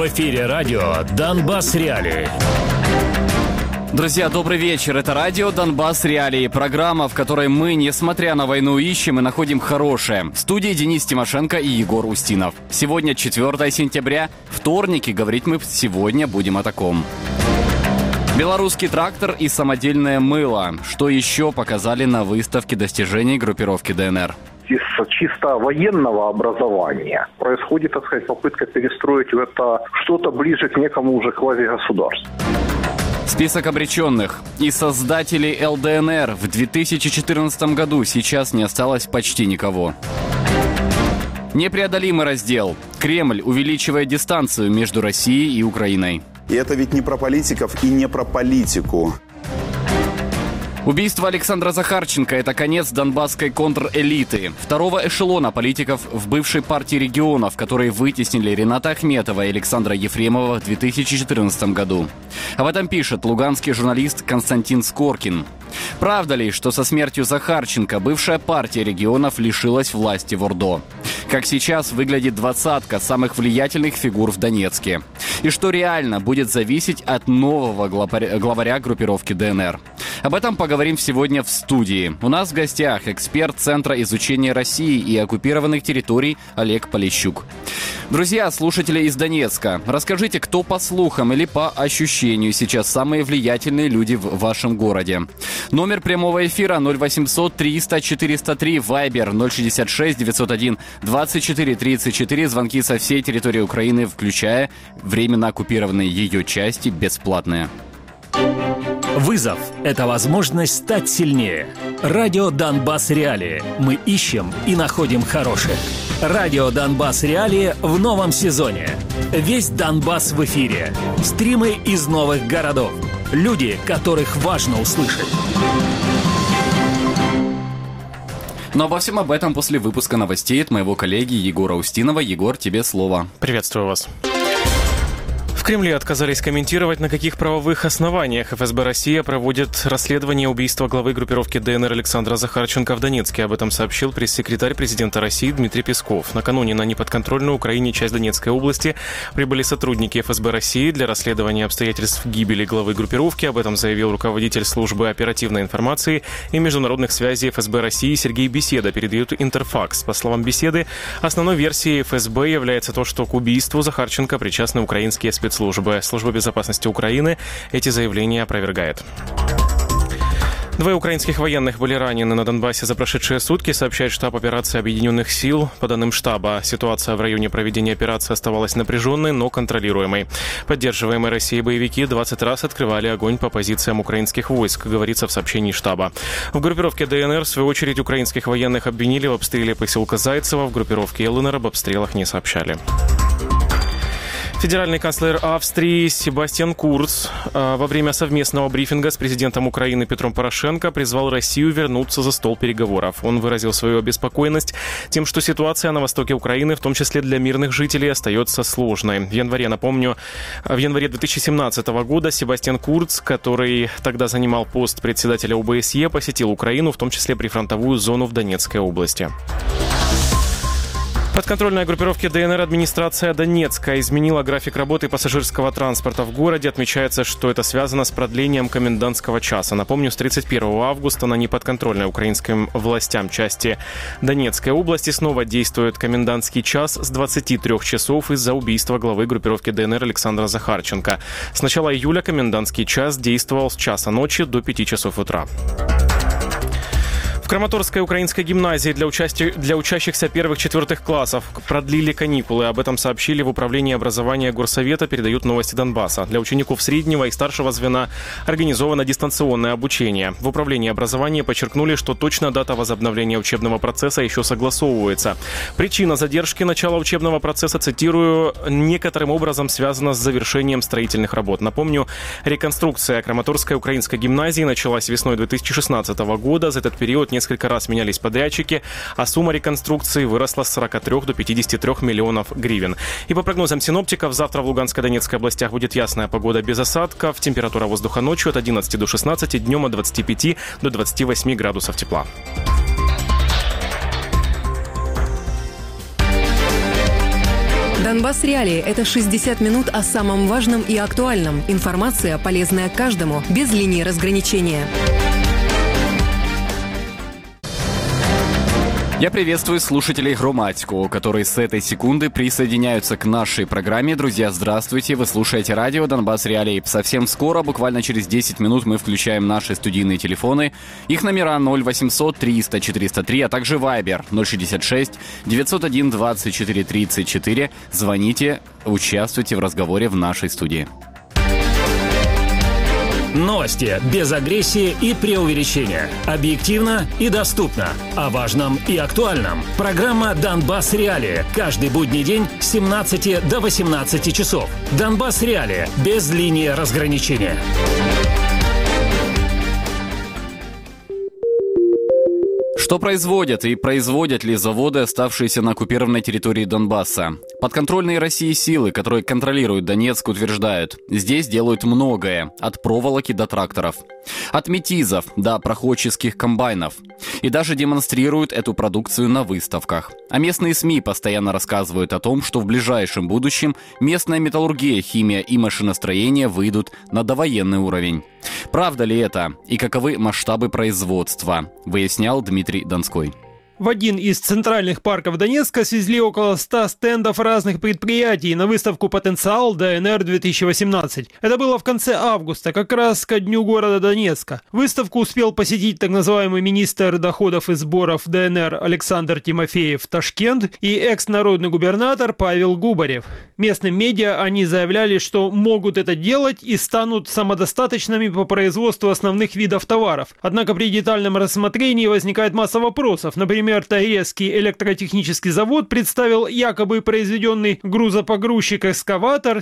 эфире радио «Донбасс Реалии». Друзья, добрый вечер. Это радио «Донбасс Реалии». Программа, в которой мы, несмотря на войну, ищем и находим хорошее. В студии Денис Тимошенко и Егор Устинов. Сегодня 4 сентября, вторник, и говорить мы сегодня будем о таком. Белорусский трактор и самодельное мыло. Что еще показали на выставке достижений группировки ДНР? Из чисто военного образования происходит, так сказать, попытка перестроить в это что-то ближе к некому уже главе государства. Список обреченных. И создателей ЛДНР в 2014 году сейчас не осталось почти никого. Непреодолимый раздел. Кремль увеличивает дистанцию между Россией и Украиной. И это ведь не про политиков и не про политику. Убийство Александра Захарченко – это конец донбасской контрэлиты. Второго эшелона политиков в бывшей партии регионов, которые вытеснили Рената Ахметова и Александра Ефремова в 2014 году. Об этом пишет луганский журналист Константин Скоркин. Правда ли, что со смертью Захарченко бывшая партия регионов лишилась власти в Ордо? Как сейчас выглядит двадцатка самых влиятельных фигур в Донецке? И что реально будет зависеть от нового главаря группировки ДНР? Об этом поговорим сегодня в студии. У нас в гостях эксперт Центра изучения России и оккупированных территорий Олег Полищук. Друзья, слушатели из Донецка, расскажите, кто по слухам или по ощущению сейчас самые влиятельные люди в вашем городе? Номер прямого эфира 0800 300 403, Вайбер 066 901 24 34, звонки со всей территории Украины, включая временно оккупированные ее части, бесплатные. Вызов – это возможность стать сильнее. Радио «Донбасс Реалии». Мы ищем и находим хорошее. Радио «Донбасс Реалии» в новом сезоне. Весь Донбасс в эфире. Стримы из новых городов. Люди, которых важно услышать. Но обо всем об этом после выпуска новостей от моего коллеги Егора Устинова. Егор, тебе слово. Приветствую вас. В Кремле отказались комментировать, на каких правовых основаниях ФСБ Россия проводит расследование убийства главы группировки ДНР Александра Захарченко в Донецке. Об этом сообщил пресс-секретарь президента России Дмитрий Песков. Накануне на неподконтрольную Украине часть Донецкой области прибыли сотрудники ФСБ России для расследования обстоятельств гибели главы группировки. Об этом заявил руководитель службы оперативной информации и международных связей ФСБ России Сергей Беседа, передает Интерфакс. По словам Беседы, основной версией ФСБ является то, что к убийству Захарченко причастны украинские спецслужбы. Служба безопасности Украины эти заявления опровергает. 2 украинских военных были ранены на Донбассе за прошедшие сутки, сообщает штаб операции Объединенных сил. По данным штаба, ситуация в районе проведения операции оставалась напряженной, но контролируемой. Поддерживаемые Россией боевики 20 раз открывали огонь по позициям украинских войск, говорится в сообщении штаба. В группировке ДНР, в свою очередь, украинских военных обвинили в обстреле поселка Зайцево. В группировке ЛНР об обстрелах не сообщали. Федеральный канцлер Австрии Себастьян Курц во время совместного брифинга с президентом Украины Петром Порошенко призвал Россию вернуться за стол переговоров. Он выразил свою обеспокоенность тем, что ситуация на востоке Украины, в том числе для мирных жителей, остается сложной. В январе 2017 года Себастьян Курц, который тогда занимал пост председателя ОБСЕ, посетил Украину, в том числе прифронтовую зону в Донецкой области. Подконтрольная группировке ДНР администрация Донецка изменила график работы пассажирского транспорта в городе. Отмечается, что это связано с продлением комендантского часа. Напомню, с 31 августа на неподконтрольной украинским властям части Донецкой области снова действует комендантский час с 23 часов из-за убийства главы группировки ДНР Александра Захарченко. С начала июля комендантский час действовал с часа ночи до 5 часов утра. В Краматорской украинской гимназии для учащихся 1-4 классов продлили каникулы. Об этом сообщили в Управлении образования Горсовета, передают Новости Донбасса. Для учеников среднего и старшего звена организовано дистанционное обучение. В Управлении образования подчеркнули, что точная дата возобновления учебного процесса еще согласовывается. Причина задержки начала учебного процесса, цитирую, некоторым образом связана с завершением строительных работ. Напомню, реконструкция Краматорской украинской гимназии началась весной 2016 года. За этот период несколько раз менялись подрядчики, а сумма реконструкции выросла с 43 до 53 миллионов гривен. И по прогнозам синоптиков, завтра в Луганской и Донецкой областях будет ясная погода без осадков. Температура воздуха ночью от 11 до 16, днем от 25 до 28 градусов тепла. Донбасс Реалии – это 60 минут о самом важном и актуальном. Информация, полезная каждому, без линии разграничения. Я приветствую слушателей «Громадського», которые с этой секунды присоединяются к нашей программе. Друзья, здравствуйте, вы слушаете радио «Донбасс Реалии». Совсем скоро, буквально через 10 минут, мы включаем наши студийные телефоны. Их номера 0800 300 403, а также Viber 066 901 24 34. Звоните, участвуйте в разговоре в нашей студии. Новости без агрессии и преувеличения. Объективно и доступно. О важном и актуальном. Программа «Донбасс Реалии». Каждый будний день с 17 до 18 часов. «Донбасс Реалии» без линии разграничения. Что производят и производят ли заводы, оставшиеся на оккупированной территории Донбасса? Подконтрольные России силы, которые контролируют Донецк, утверждают, здесь делают многое, от проволоки до тракторов, от метизов до проходческих комбайнов, и даже демонстрируют эту продукцию на выставках. А местные СМИ постоянно рассказывают о том, что в ближайшем будущем местная металлургия, химия и машиностроение выйдут на довоенный уровень. Правда ли это и каковы масштабы производства, выяснял Дмитрий Донской. В один из центральных парков Донецка свезли около 100 стендов разных предприятий на выставку «Потенциал ДНР-2018». Это было в конце августа, как раз ко дню города Донецка. Выставку успел посетить так называемый министр доходов и сборов ДНР Александр Тимофеев Ташкент и экс-народный губернатор Павел Губарев. Местным медиа они заявляли, что могут это делать и станут самодостаточными по производству основных видов товаров. Однако при детальном рассмотрении возникает масса вопросов. Например, Торецкий электротехнический завод представил якобы произведенный грузопогрузчик-экскаватор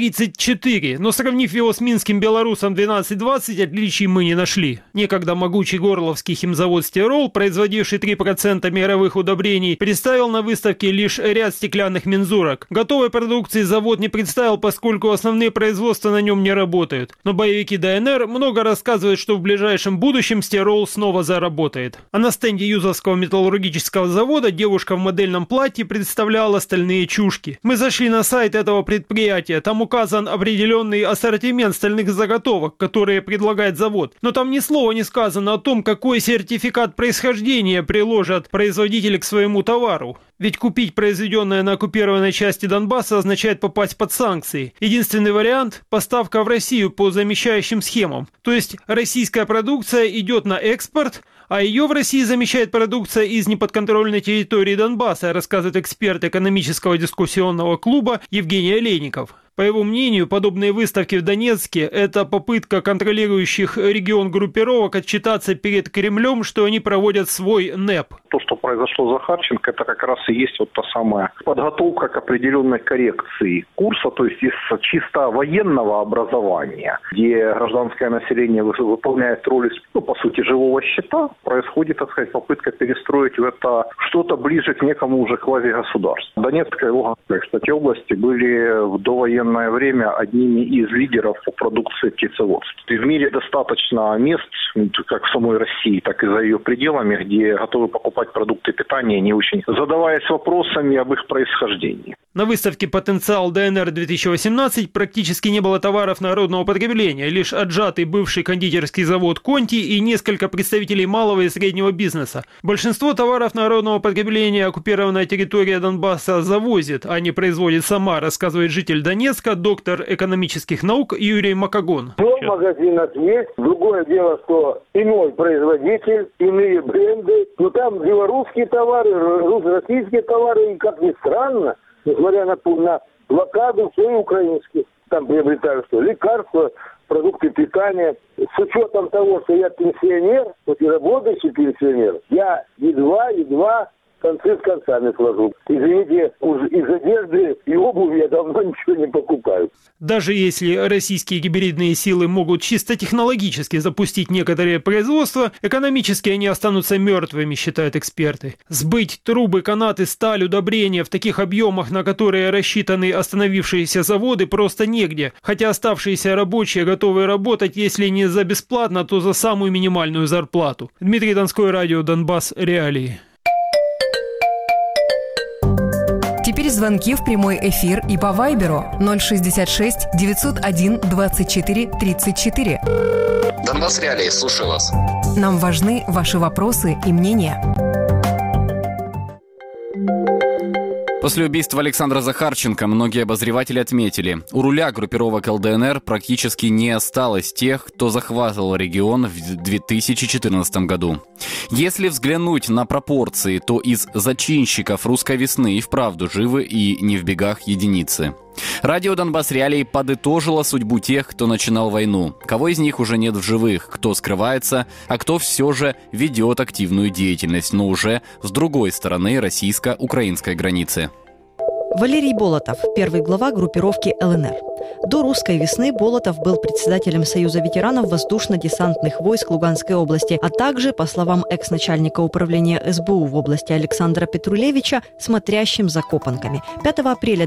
ТЭС-34, но сравнив его с минским белорусом 1220, отличий мы не нашли. Некогда могучий горловский химзавод «Стирол», производивший 3% мировых удобрений, представил на выставке лишь ряд стеклянных мензурок. Готовой продукции завод не представил, поскольку основные производства на нем не работают. Но боевики ДНР много рассказывают, что в ближайшем будущем «Стирол» снова заработает. А на стенде Юзовского металлургического завода девушка в модельном платье представляла стальные чушки. Мы зашли на сайт этого предприятия, там указан определенный ассортимент стальных заготовок, которые предлагает завод. Но там ни слова не сказано о том, какой сертификат происхождения приложат производители к своему товару. Ведь купить произведенное на оккупированной части Донбасса означает попасть под санкции. Единственный вариант – поставка в Россию по замещающим схемам. То есть российская продукция идет на экспорт, а ее в России замещает продукция из неподконтрольной территории Донбасса, рассказывает эксперт экономического дискуссионного клуба Евгений Олейников. По его мнению, подобные выставки в Донецке – это попытка контролирующих регион группировок отчитаться перед Кремлем, что они проводят свой НЭП. То, что произошло с Захарченко, это как раз и есть вот та самая подготовка к определенной коррекции курса, то есть из чисто военного образования, где гражданское население выполняет роль, по сути, живого щита, происходит, так сказать, попытка перестроить в это что-то ближе к некому уже квазигосударству. Донецкая и Луганская, кстати, области были в довоенном время одними из лидеров по продукции птицеводства. И в мире достаточно мест, как в самой России, так и за ее пределами, где готовы покупать продукты питания, не очень задаваясь вопросами об их происхождении. На выставке «Потенциал ДНР-2018» практически не было товаров народного потребления, лишь отжатый бывший кондитерский завод «Конти» и несколько представителей малого и среднего бизнеса. Большинство товаров народного потребления оккупированная территория Донбасса завозит, а не производит сама, рассказывает житель Донецка, доктор экономических наук Юрий Макагон. В магазинах есть. Другое дело, что иной производитель, иные бренды. Но там белорусские товары, российские товары, и, как ни странно, несмотря на блокаду, все украинские. Там приобретают что? Лекарства, продукты питания. С учетом того, что я пенсионер, хоть и работающий пенсионер, я едва концы с концами сложу. Извините, уж из одежды и обуви я давно ничего не покупаю. Даже если российские гибридные силы могут чисто технологически запустить некоторые производства, экономически они останутся мертвыми, считают эксперты. Сбыть трубы, канаты, сталь, удобрения в таких объемах, на которые рассчитаны остановившиеся заводы, просто негде. Хотя оставшиеся рабочие готовы работать, если не за бесплатно, то за самую минимальную зарплату. Дмитрий Донской, радио «Донбасс Реалии». Перезвонки в прямой эфир и по Вайберу 066 901 24 34. Донбасс Реалии, слушаю вас. Нам важны ваши вопросы и мнения. После убийства Александра Захарченко многие обозреватели отметили, у руля группировок ЛДНР практически не осталось тех, кто захватывал регион в 2014 году. Если взглянуть на пропорции, то из зачинщиков русской весны и вправду живы и не в бегах единицы. Радио «Донбасс Реалии» подытожило судьбу тех, кто начинал войну. Кого из них уже нет в живых, кто скрывается, а кто все же ведет активную деятельность, но уже с другой стороны российско-украинской границы. Валерий Болотов, первый глава группировки ЛНР. До русской весны Болотов был председателем Союза ветеранов воздушно-десантных войск Луганской области, а также, по словам экс-начальника управления СБУ в области Александра Петрулевича, смотрящим за копанками. 5 апреля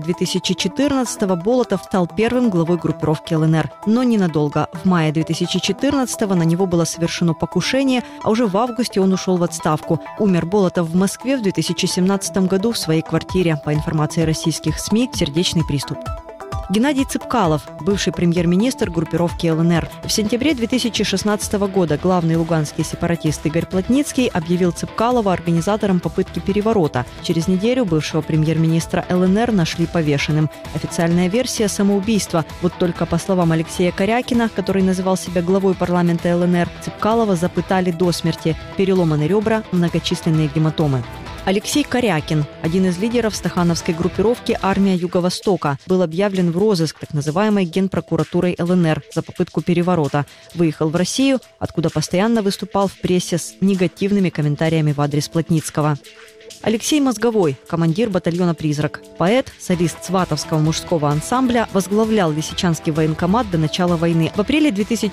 2014-го Болотов стал первым главой группировки ЛНР, но ненадолго. В мае 2014-го на него было совершено покушение, а уже в августе он ушел в отставку. Умер Болотов в Москве в 2017 году в своей квартире. По информации российских СМИ, сердечный приступ. Геннадий Цыпкалов, бывший премьер-министр группировки ЛНР. В сентябре 2016 года главный луганский сепаратист Игорь Плотницкий объявил Цыпкалова организатором попытки переворота. Через неделю бывшего премьер-министра ЛНР нашли повешенным. Официальная версия – самоубийство. Вот только по словам Алексея Корякина, который называл себя главой парламента ЛНР, Цыпкалова запытали до смерти. Переломаны ребра, многочисленные гематомы. Алексей Корякин, один из лидеров стахановской группировки «Армия Юго-Востока», был объявлен в розыск так называемой Генпрокуратурой ЛНР за попытку переворота. Выехал в Россию, откуда постоянно выступал в прессе с негативными комментариями в адрес Плотницкого. Алексей Мозговой, командир батальона «Призрак». Поэт, солист сватовского мужского ансамбля, возглавлял Лисичанский военкомат до начала войны. В апреле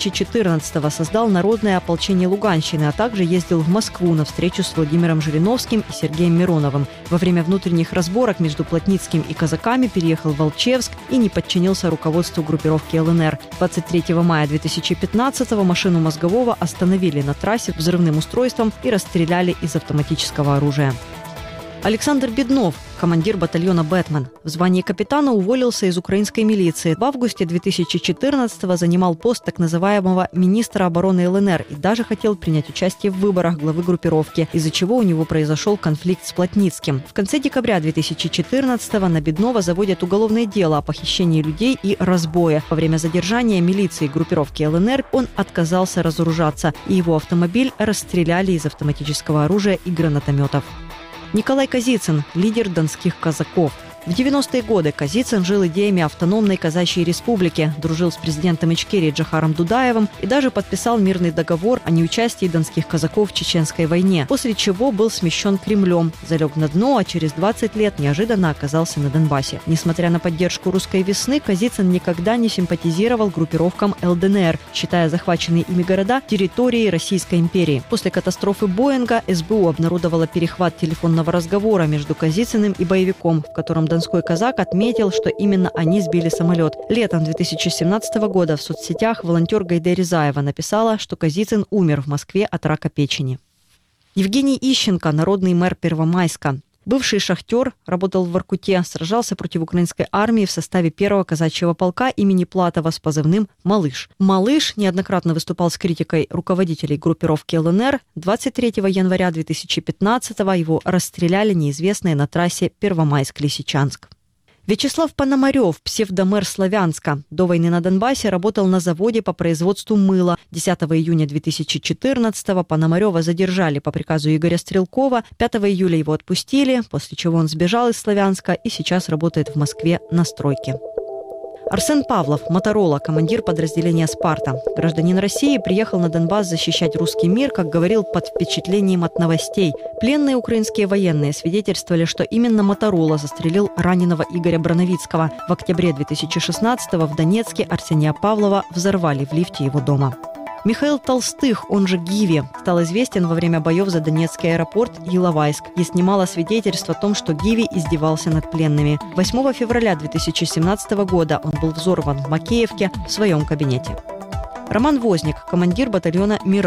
2014-го создал Народное ополчение Луганщины, а также ездил в Москву на встречу с Владимиром Жириновским и Сергеем Мироновым. Во время внутренних разборок между Плотницким и казаками переехал в Волчевск и не подчинился руководству группировки ЛНР. 23 мая 2015-го машину Мозгового остановили на трассе взрывным устройством и расстреляли из автоматического оружия. Александр Беднов, командир батальона «Бэтмен». В звании капитана уволился из украинской милиции. В августе 2014-го занимал пост так называемого министра обороны ЛНР и даже хотел принять участие в выборах главы группировки, из-за чего у него произошел конфликт с Плотницким. В конце декабря 2014-го на Беднова заводят уголовное дело о похищении людей и разбое. Во время задержания милиции группировки ЛНР он отказался разоружаться, и его автомобиль расстреляли из автоматического оружия и гранатометов. Николай Козицын, лидер донских казаков. В 90-е годы Козицын жил идеями автономной казачьей республики, дружил с президентом Ичкерии Джохаром Дудаевым и даже подписал мирный договор о неучастии донских казаков в Чеченской войне, после чего был смещен Кремлем, залег на дно, а через 20 лет неожиданно оказался на Донбассе. Несмотря на поддержку русской весны, Козицын никогда не симпатизировал группировкам ЛДНР, считая захваченные ими города территорией Российской империи. После катастрофы Боинга СБУ обнародовала перехват телефонного разговора между Козицыным и боевиком, в котором донской казак отметил, что именно они сбили самолет. Летом 2017 года в соцсетях волонтер Гайде Рязаева написала, что Козицын умер в Москве от рака печени. Евгений Ищенко, народный мэр Первомайска. Бывший шахтер, работал в Воркуте, сражался против украинской армии в составе 1-го казачьего полка имени Платова с позывным «Малыш». «Малыш» неоднократно выступал с критикой руководителей группировки ЛНР. 23 января 2015-го его расстреляли неизвестные на трассе Первомайск-Лисичанск. Вячеслав Пономарев, псевдомэр Славянска. До войны на Донбассе работал на заводе по производству мыла. 10 июня 2014-го Пономарева задержали по приказу Игоря Стрелкова. 5 июля его отпустили, после чего он сбежал из Славянска и сейчас работает в Москве на стройке. Арсен Павлов, Моторола, командир подразделения «Спарта». Гражданин России приехал на Донбасс защищать русский мир, как говорил, под впечатлением от новостей. Пленные украинские военные свидетельствовали, что именно Моторола застрелил раненого Игоря Броновицкого. В октябре 2016-го в Донецке Арсения Павлова взорвали в лифте его дома. Михаил Толстых, он же Гиви, стал известен во время боев за Донецкий аэропорт Иловайск. Есть немало свидетельств о том, что Гиви издевался над пленными. 8 февраля 2017 года он был взорван в Макеевке в своем кабинете. Роман Возник, командир батальона «Мираж».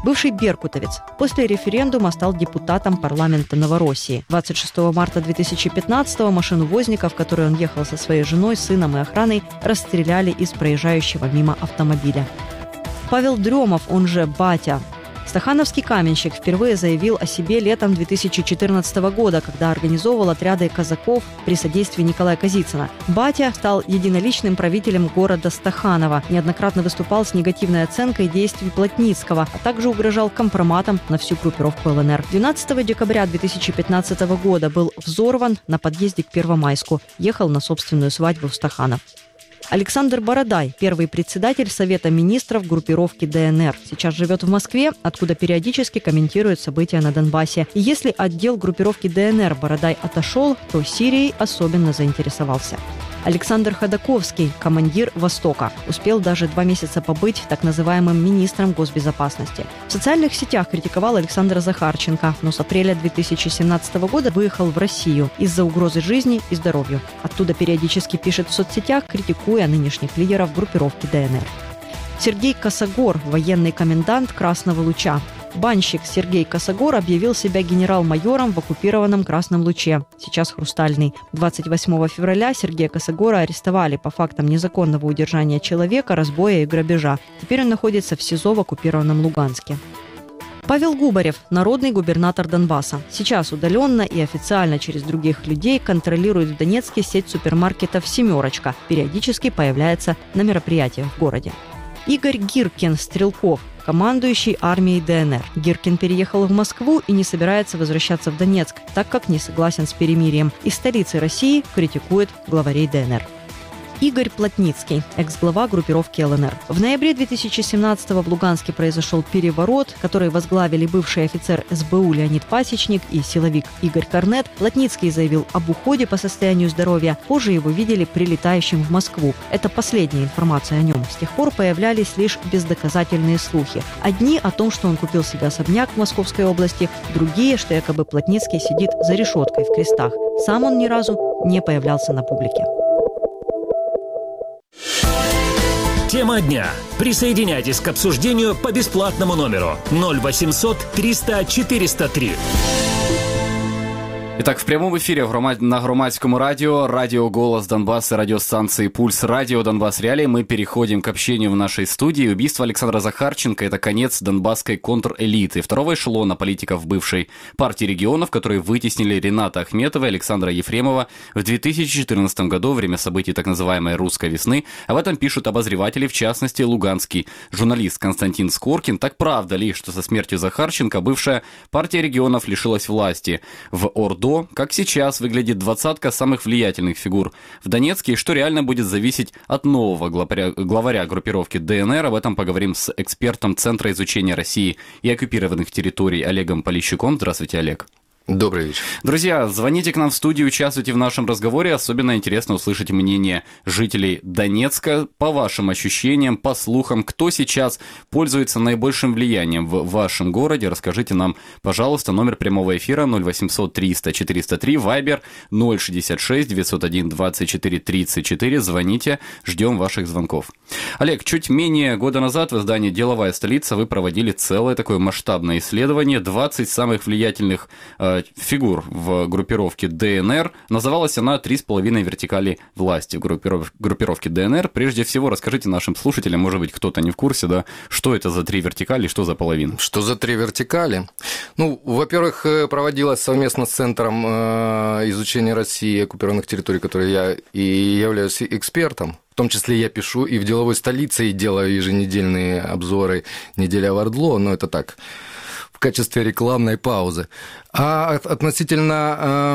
бывший беркутовец. После референдума стал депутатом парламента Новороссии. 26 марта 2015-го машину Возника, в которой он ехал со своей женой, сыном и охраной, расстреляли из проезжающего мимо автомобиля. Павел Дрёмов, он же Батя. Стахановский каменщик впервые заявил о себе летом 2014 года, когда организовывал отряды казаков при содействии Николая Козицына. Батя стал единоличным правителем города Стаханова, неоднократно выступал с негативной оценкой действий Плотницкого, а также угрожал компроматом на всю группировку ЛНР. 12 декабря 2015 года был взорван на подъезде к Первомайску. Ехал на собственную свадьбу в Стаханов. Александр Бородай, первый председатель Совета министров группировки ДНР. Сейчас живет в Москве, откуда периодически комментирует события на Донбассе. И если отдел группировки ДНР Бородай отошел, то Сирией особенно заинтересовался. Александр Ходаковский, командир «Востока», успел даже 2 месяца побыть так называемым министром госбезопасности. В социальных сетях критиковал Александра Захарченко, но с апреля 2017 года выехал в Россию из-за угрозы жизни и здоровью. Оттуда периодически пишет в соцсетях, критикуя нынешних лидеров группировки ДНР. Сергей Косогор, военный комендант Красного Луча. Банщик Сергей Косогор объявил себя генерал-майором в оккупированном Красном Луче, сейчас Хрустальный. 28 февраля Сергея Косогора арестовали по фактам незаконного удержания человека, разбоя и грабежа. Теперь он находится в СИЗО в оккупированном Луганске. Павел Губарев, народный губернатор Донбасса. Сейчас удаленно и официально через других людей контролирует в Донецке сеть супермаркетов «Семерочка». Периодически появляется на мероприятиях в городе. Игорь Гиркин, Стрелков, командующий армией ДНР. Гиркин переехал в Москву и не собирается возвращаться в Донецк, так как не согласен с перемирием. Из столицы России критикует главарей ДНР. Игорь Плотницкий, экс-глава группировки ЛНР. В ноябре 2017-го в Луганске произошел переворот, который возглавили бывший офицер СБУ Леонид Пасечник и силовик Игорь Корнет. Плотницкий заявил об уходе по состоянию здоровья. Позже его видели прилетающим в Москву. Это последняя информация о нем. С тех пор появлялись лишь бездоказательные слухи. Одни о том, что он купил себе особняк в Московской области, другие, что якобы Плотницкий сидит за решеткой в крестах. Сам он ни разу не появлялся на публике. Тема дня. Присоединяйтесь к обсуждению по бесплатному номеру 0800 300 403. Итак, в прямом эфире на Громадском радио «Голос Донбасса», радиостанции «Пульс», радио «Донбасс Реалии». Мы переходим к общению в нашей студии. Убийство Александра Захарченко – это конец донбасской контрэлиты, второго эшелона политиков бывшей партии регионов, которые вытеснили Рената Ахметова и Александра Ефремова в 2014 году во время событий так называемой «Русской весны». Об этом пишут обозреватели, в частности, луганский журналист Константин Скоркин. Так правда ли, что со смертью Захарченко бывшая партия регионов лишилась власти в Ордо? Как сейчас выглядит двадцатка самых влиятельных фигур в Донецке и что реально будет зависеть от нового главаря группировки ДНР. Об этом поговорим с экспертом Центра изучения России и оккупированных территорий Олегом Полищуком. Здравствуйте, Олег. Добрый вечер. Друзья, звоните к нам в студию, участвуйте в нашем разговоре. Особенно интересно услышать мнение жителей Донецка. По вашим ощущениям, по слухам, кто сейчас пользуется наибольшим влиянием в вашем городе? Расскажите нам, пожалуйста. Номер прямого эфира 0800 300 403, Вайбер 066 901 24 34. Звоните, ждем ваших звонков. Олег, чуть менее года назад в издании «Деловая столица» вы проводили целое такое масштабное исследование. 20 самых влиятельных фигур в группировке ДНР. Называлась она «3,5 вертикали власти» в группировке ДНР. Прежде всего, расскажите нашим слушателям, может быть, кто-то не в курсе, да, что это за 3 вертикали, что за половина? Что за 3 вертикали? Ну, во-первых, проводилась совместно с Центром изучения России и оккупированных территорий, которой я и являюсь экспертом. В том числе я пишу и в «Деловой столице», и делаю еженедельные обзоры «Неделя в Ордло», но это так, в качестве рекламной паузы. А относительно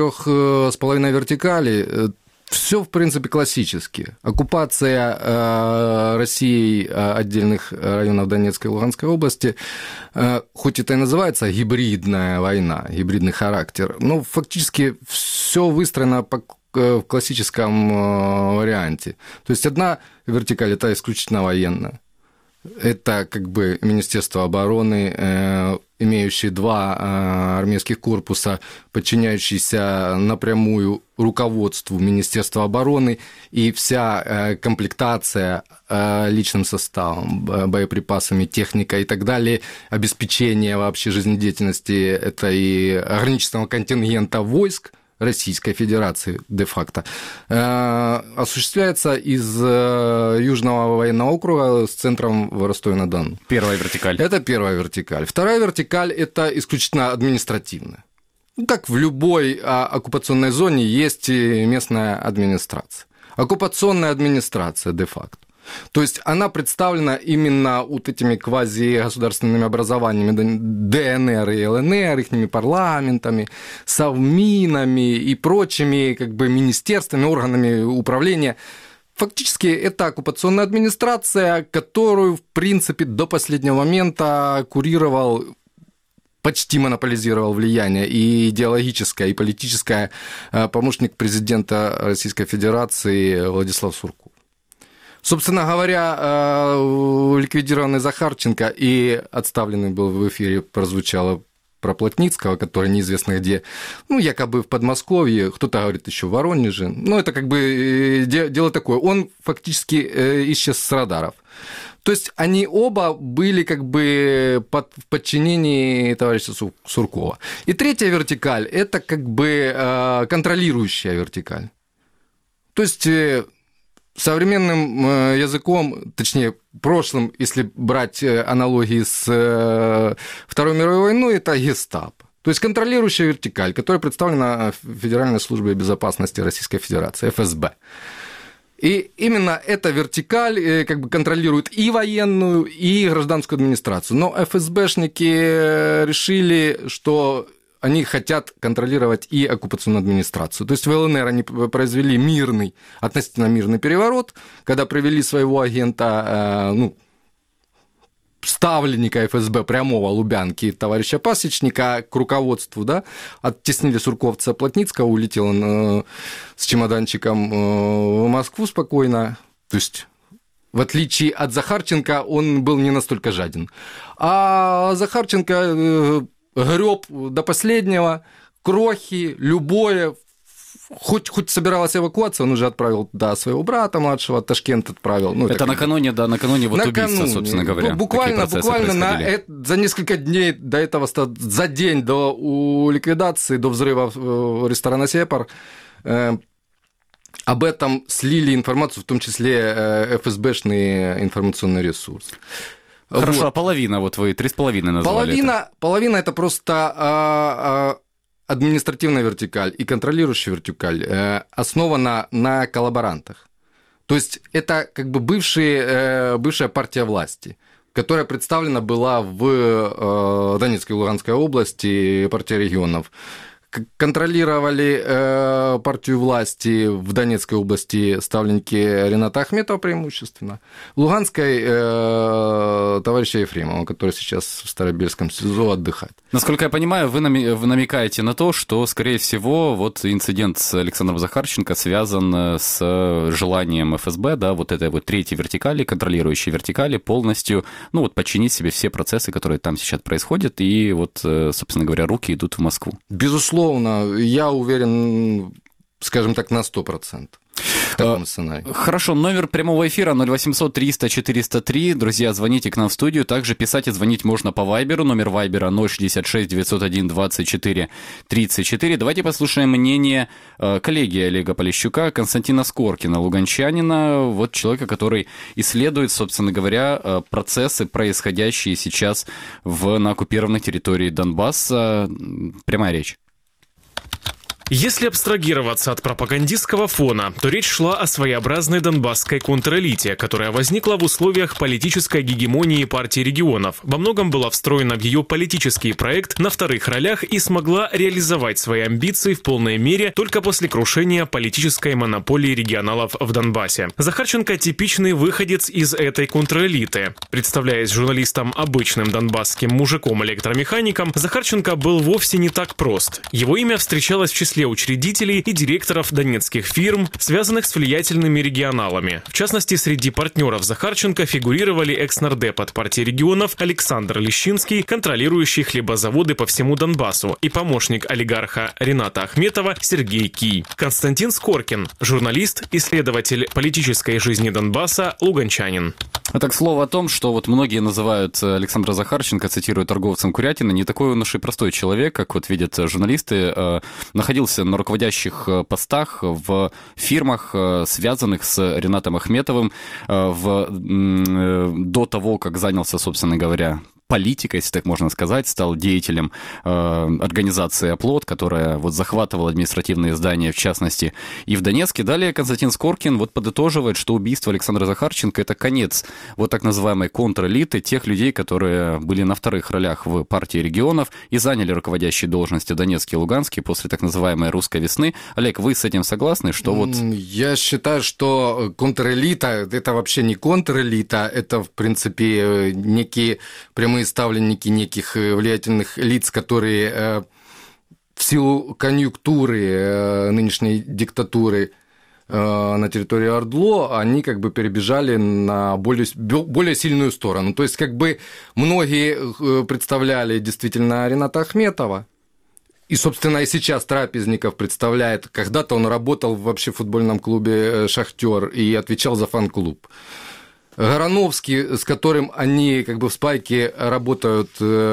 3,5 вертикали, все, в принципе, классически. Оккупация Россией отдельных районов Донецкой и Луганской области, хоть это и называется гибридная война, гибридный характер, но фактически все выстроено в классическом варианте. То есть одна вертикаль – это исключительно военная. Это как бы Министерство обороны, имеющий 2 армейских корпуса, подчиняющийся напрямую руководству Министерства обороны, и вся комплектация личным составом, боеприпасами, техникой и так далее, обеспечение вообще жизнедеятельности этой ограниченного контингента войск Российской Федерации де-факто осуществляется из Южного военного округа с центром в Ростове-на-Дону. Первая вертикаль. Это первая вертикаль. Вторая вертикаль – это исключительно административная. Как в любой оккупационной зоне есть местная администрация. Оккупационная администрация де-факто. То есть она представлена именно вот этими квазигосударственными образованиями ДНР и ЛНР, их парламентами, совминами и прочими как бы министерствами, органами управления. Фактически это оккупационная администрация, которую, в принципе, до последнего момента курировал, почти монополизировал влияние и идеологическое, и политическое помощник президента Российской Федерации Владислав Сурков. Собственно говоря, ликвидированный Захарченко и отставленный был в эфире, прозвучало про Плотницкого, который неизвестно где, якобы в Подмосковье, кто-то говорит еще в Воронеже. Это как бы дело такое. Он фактически исчез с радаров. То есть они оба были как бы в подчинении товарища Суркова. И третья вертикаль – это как бы контролирующая вертикаль. То есть современным языком, точнее, прошлым, если брать аналогии с Второй мировой войной, это гестапо. То есть контролирующая вертикаль, которая представлена Федеральной службой безопасности Российской Федерации, ФСБ. И именно эта вертикаль как бы контролирует и военную, и гражданскую администрацию. Но ФСБшники решили, что они хотят контролировать и оккупационную администрацию. То есть в ЛНР они произвели относительно мирный переворот, когда привели своего агента, ставленника ФСБ прямого Лубянки, товарища Пасечника, к руководству, да, оттеснили сурковца Плотницкого, улетел он с чемоданчиком в Москву спокойно. То есть в отличие от Захарченко, он был не настолько жаден. А Захарченко греб до последнего, крохи, любое, хоть собиралась эвакуация, он уже отправил туда своего брата младшего, Ташкент отправил. Это накануне вот убийства, собственно говоря. Буквально за несколько дней до этого, за день до ликвидации, до взрыва ресторана «Сепар», об этом слили информацию, в том числе ФСБшный информационный ресурс. Хорошо, а половина, вы 3,5 назвали. Половина это просто административная вертикаль и контролирующая вертикаль основана на коллаборантах. То есть это как бы бывшая партия власти, которая представлена была в Донецкой и Луганской области, партия регионов. Контролировали партию власти в Донецкой области ставленники Рената Ахметова преимущественно, в Луганской товарища Ефремова, который сейчас в Старобельском СИЗО отдыхает. Насколько я понимаю, вы намекаете на то, что, скорее всего, вот инцидент с Александром Захарченко связан с желанием ФСБ, да, вот этой вот третьей вертикали, контролирующей вертикали, полностью, подчинить себе все процессы, которые там сейчас происходят, и собственно говоря, руки идут в Москву. Безусловно, я уверен, скажем так, на 100%. В таком сценарии. Хорошо, номер прямого эфира 0800 300 403. Друзья, звоните к нам в студию. Также писать и звонить можно по Вайберу. Номер Вайбера 066 901 24 34. Давайте послушаем мнение коллеги Олега Полищука, Константина Скоркина, луганчанина, человека, который исследует, собственно говоря, процессы, происходящие сейчас на оккупированной территории Донбасса. Прямая речь. Если абстрагироваться от пропагандистского фона, то речь шла о своеобразной донбасской контрэлите, которая возникла в условиях политической гегемонии партии регионов, во многом была встроена в ее политический проект на вторых ролях и смогла реализовать свои амбиции в полной мере только после крушения политической монополии регионалов в Донбассе. Захарченко – типичный выходец из этой контрэлиты. Представляясь журналистом обычным донбасским мужиком-электромехаником, Захарченко был вовсе не так прост. Его имя встречалось в числе числе учредителей и директоров донецких фирм, связанных с влиятельными регионалами. В частности, среди партнеров Захарченко фигурировали экс-нардеп от партии регионов Александр Лещинский, контролирующий хлебозаводы по всему Донбассу, и помощник олигарха Рената Ахметова Сергей Кий. Константин Скоркин, журналист, исследователь политической жизни Донбасса, луганчанин. А так, слово о том, что вот многие называют Александра Захарченко, цитирую, торговцем курятины, не такой он уж и простой человек, как вот видят журналисты, находился на руководящих постах в фирмах, связанных с Ренатом Ахметовым, до того, как занялся, собственно говоря, политикой, если так можно сказать, стал деятелем организации «Оплот», которая вот захватывала административные здания, в частности, и в Донецке. Далее Константин Скоркин вот подытоживает, что убийство Александра Захарченко – это конец вот так называемой контрэлиты, тех людей, которые были на вторых ролях в партии регионов и заняли руководящие должности в Донецке и Луганске после так называемой «русской весны». Олег, вы с этим согласны, что вот... Я считаю, что контрэлита – это вообще не контрэлита, это, в принципе, некие прямые ставленники неких влиятельных лиц, которые в силу конъюнктуры нынешней диктатуры на территории Ордло, они как бы перебежали на более сильную сторону. То есть как бы многие представляли действительно Рената Ахметова, и, собственно, и сейчас Трапезников представляет. Когда-то он работал вообще в футбольном клубе «Шахтер» и отвечал за фан-клуб. Горановский, с которым они как бы в спайке работают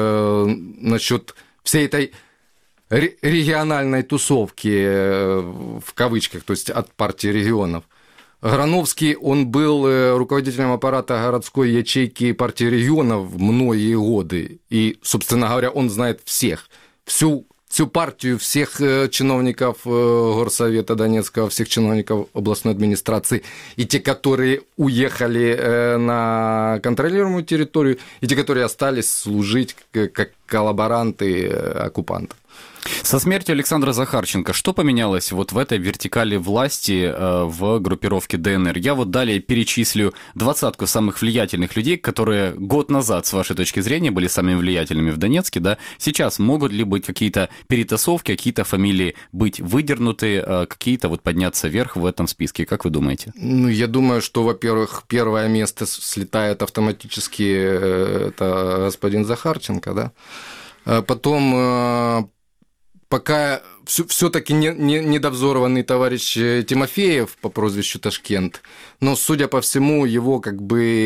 насчет всей этой региональной тусовки, в кавычках, то есть от партии регионов. Горановский, он был руководителем аппарата городской ячейки партии регионов многие годы. И, собственно говоря, он знает всех, всю партию, всех чиновников Горсовета Донецкого, всех чиновников областной администрации, и те, которые уехали на контролируемую территорию, и те, которые остались служить как коллаборанты оккупантов. Со смертью Александра Захарченко что поменялось вот в этой вертикали власти в группировке ДНР? Я вот далее перечислю 20 самых влиятельных людей, которые год назад, с вашей точки зрения, были самыми влиятельными в Донецке, да? Сейчас могут ли быть какие-то перетасовки, какие-то фамилии быть выдернуты, какие-то вот подняться вверх в этом списке? Как вы думаете? Ну, я думаю, что, во-первых, первое место слетает автоматически это господин Захарченко, да? Потом... Пока все-таки недовзорованный товарищ Тимофеев по прозвищу Ташкент, но, судя по всему, его как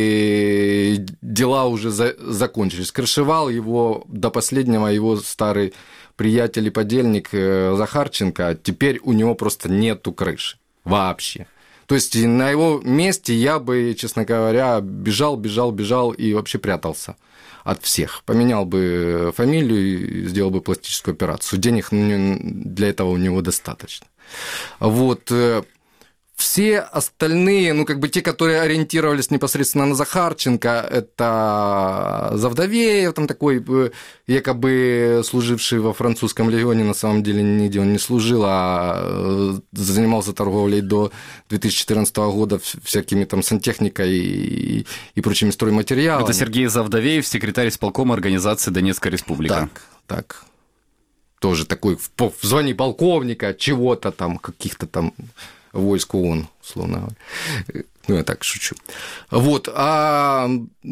бы дела уже закончились. Крышевал его до последнего его старый приятель и подельник Захарченко, а теперь у него просто нету крыши вообще. То есть на его месте я бы, честно говоря, бежал и вообще прятался от всех. Поменял бы фамилию и сделал бы пластическую операцию. Денег для этого у него достаточно. Вот. Все остальные, ну, как бы те, которые ориентировались непосредственно на Захарченко, это Завдовеев, там такой якобы служивший во французском легионе, на самом деле нигде он не служил, а занимался торговлей до 2014 года всякими там сантехникой и прочими стройматериалами. Это Сергей Завдовеев, секретарь исполкома организации Донецкая Республика. Так. Тоже такой в звании полковника, чего-то там, каких-то там... войск ООН, условно говоря. Ну, я так шучу. Вот. А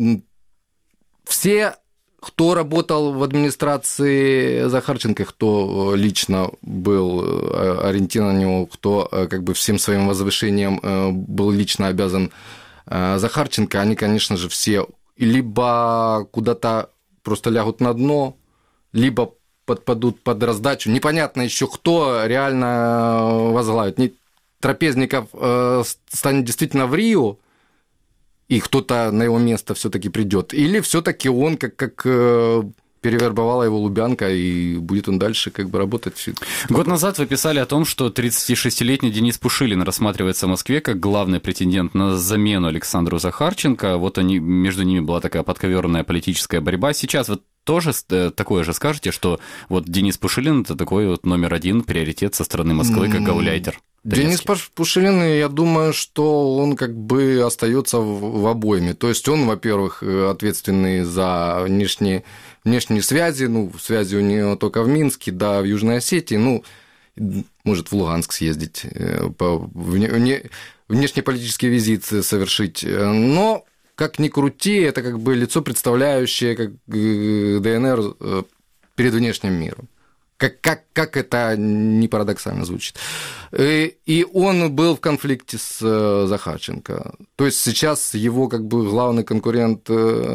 все, кто работал в администрации Захарченко, кто лично был ориентирован на него, кто как бы всем своим возвышением был лично обязан Захарченко, они, конечно же, все либо куда-то просто лягут на дно, либо подпадут под раздачу. Непонятно еще, кто реально возглавит. Трапезников станет действительно в Рио, и кто-то на его место все-таки придет, или все-таки он как перевербовала его Лубянка, и будет он дальше как бы работать. Год назад вы писали о том, что 36-летний Денис Пушилин рассматривается в Москве как главный претендент на замену Александру Захарченко. Вот между ними была такая подковерная политическая борьба. Сейчас вот тоже такое же скажете, что вот Денис Пушилин – это такой вот номер один приоритет со стороны Москвы, как гауляйтер? Денис Пушилин, я думаю, что он как бы остается в обойме. То есть он, во-первых, ответственный за внешние связи, ну, связи у него только в Минске, да, в Южной Осетии. Ну, может в Луганск съездить, внешнеполитический визит совершить. Но, как ни крути, это как бы лицо, представляющее как ДНР перед внешним миром. Как это не парадоксально звучит. И он был в конфликте с Захарченко. То есть сейчас его как бы главный конкурент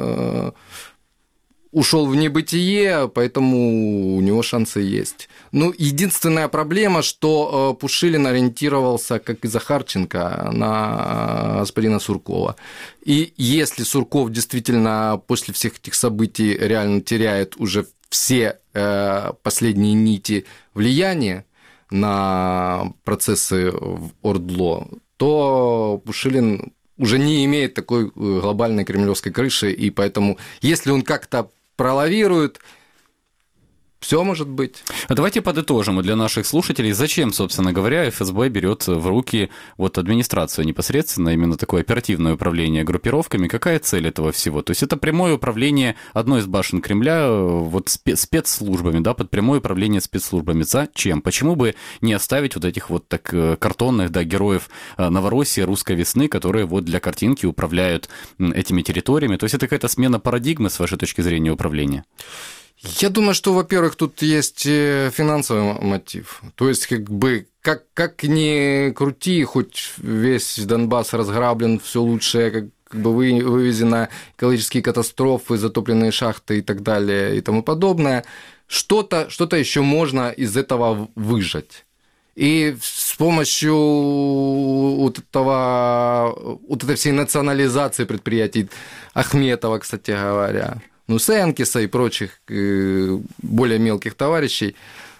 ушел в небытие, поэтому у него шансы есть. Ну, единственная проблема, что Пушилин ориентировался, как и Захарченко, на господина Суркова. И если Сурков действительно после всех этих событий реально теряет уже все последние нити влияния на процессы в ОРДЛО, то Пушилин уже не имеет такой глобальной кремлевской крыши, и поэтому, если он как-то пролавирует, все может быть. А давайте подытожим для наших слушателей, зачем, собственно говоря, ФСБ берет в руки вот администрацию непосредственно, именно такое оперативное управление группировками. Какая цель этого всего? То есть это прямое управление одной из башен Кремля вот спецслужбами, да, под прямое управление спецслужбами. Зачем? Почему бы не оставить вот этих вот так картонных, да, героев Новороссии, русской весны, которые вот для картинки управляют этими территориями? То есть это какая-то смена парадигмы с вашей точки зрения управления? Я думаю, что, во-первых, тут есть финансовый мотив. То есть, как бы, как ни крути, хоть весь Донбасс разграблен, все лучшее, как бы вывезено, экологические катастрофы, затопленные шахты и так далее и тому подобное, что-то еще можно из этого выжать. И с помощью вот этой всей национализации предприятий Ахметова, кстати говоря, Сенкиса и прочих более мелких товарищей,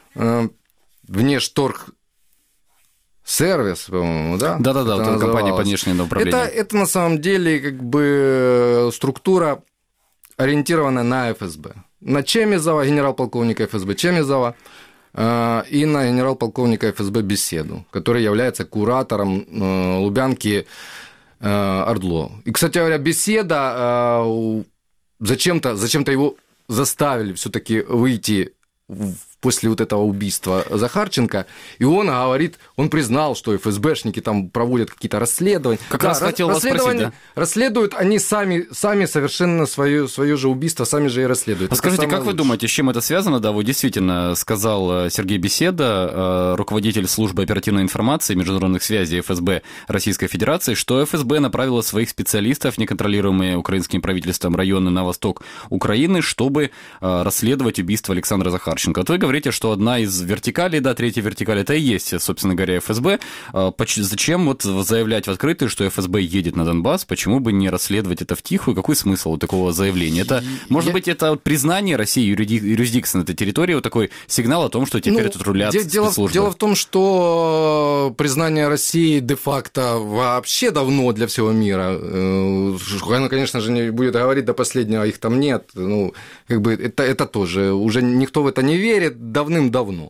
Внешторгсервис, по-моему, да? Да-да-да, вот компания по внешнему управлению. Это на самом деле как бы структура, ориентированная на ФСБ. На Чемизова, генерал-полковника ФСБ Чемизова, и на генерал-полковника ФСБ Беседу, который является куратором Лубянки ОРДЛО. И, кстати говоря, Беседа... Зачем-то его заставили все-таки выйти после вот этого убийства Захарченко, и он говорит, он признал, что ФСБшники там проводят какие-то расследования. Как раз хотел вас спросить, да? Расследуют они сами совершенно свое же убийство, сами же и расследуют. А скажите, как вы думаете, с чем это связано? Да, вот действительно сказал Сергей Беседа, руководитель службы оперативной информации и международных связей ФСБ Российской Федерации, что ФСБ направила своих специалистов, неконтролируемые украинским правительством, районы на восток Украины, чтобы расследовать убийство Александра Захарченко. Вот вы говорите, что одна из вертикалей, да, третья вертикаль, это и есть, собственно говоря, ФСБ. Зачем вот заявлять в открытую, что ФСБ едет на Донбасс? Почему бы не расследовать это втихую? Какой смысл вот такого заявления? Это, может быть, это признание России юрисдикции на этой территории, вот такой сигнал о том, что теперь тут рулят спецслужбы? Дело в том, что признание России де-факто вообще давно для всего мира. Оно, конечно же, не будет говорить до последнего, их там нет. Ну, как бы это тоже. Уже никто в это не верит давным-давно.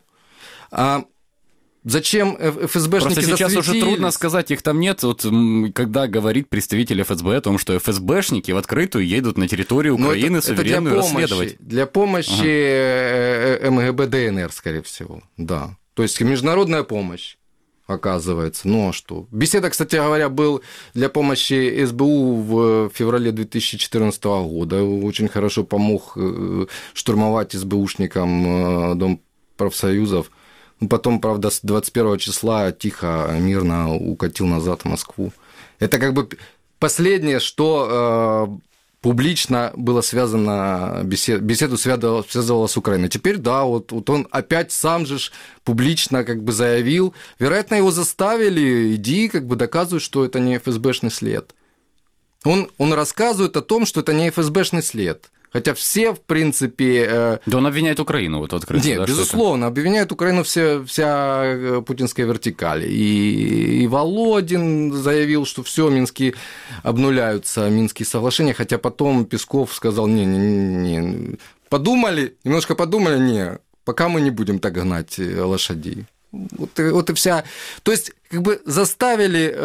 А зачем ФСБшники засветились? Просто сейчас уже трудно сказать, их там нет. Вот когда говорит представитель ФСБ о том, что ФСБшники в открытую едут на территорию Украины суверенную расследовать. Для помощи МГБ ДНР, скорее всего, да. То есть международная помощь оказывается. Ну а что? Беседа, кстати говоря, был для помощи СБУ в феврале 2014 года. Очень хорошо помог штурмовать СБУшникам Дом профсоюзов. Потом, правда, с 21 числа тихо, мирно укатил назад в Москву. Это как бы последнее, что публично было связано, беседу связывало с Украиной. Теперь, да, вот он опять сам же публично как бы заявил. Вероятно, его заставили, иди, как бы доказывай, что это не ФСБшный след. Он рассказывает о том, что это не ФСБшный след. Хотя все, в принципе... Да он обвиняет Украину вот открыто. Нет, да, безусловно, обвиняет Украину вся путинская вертикаль. И Володин заявил, что все, Минские обнуляются, Минские соглашения, хотя потом Песков сказал, не, немножко подумали, пока мы не будем так гнать лошадей. Вот и вся... То есть, как бы заставили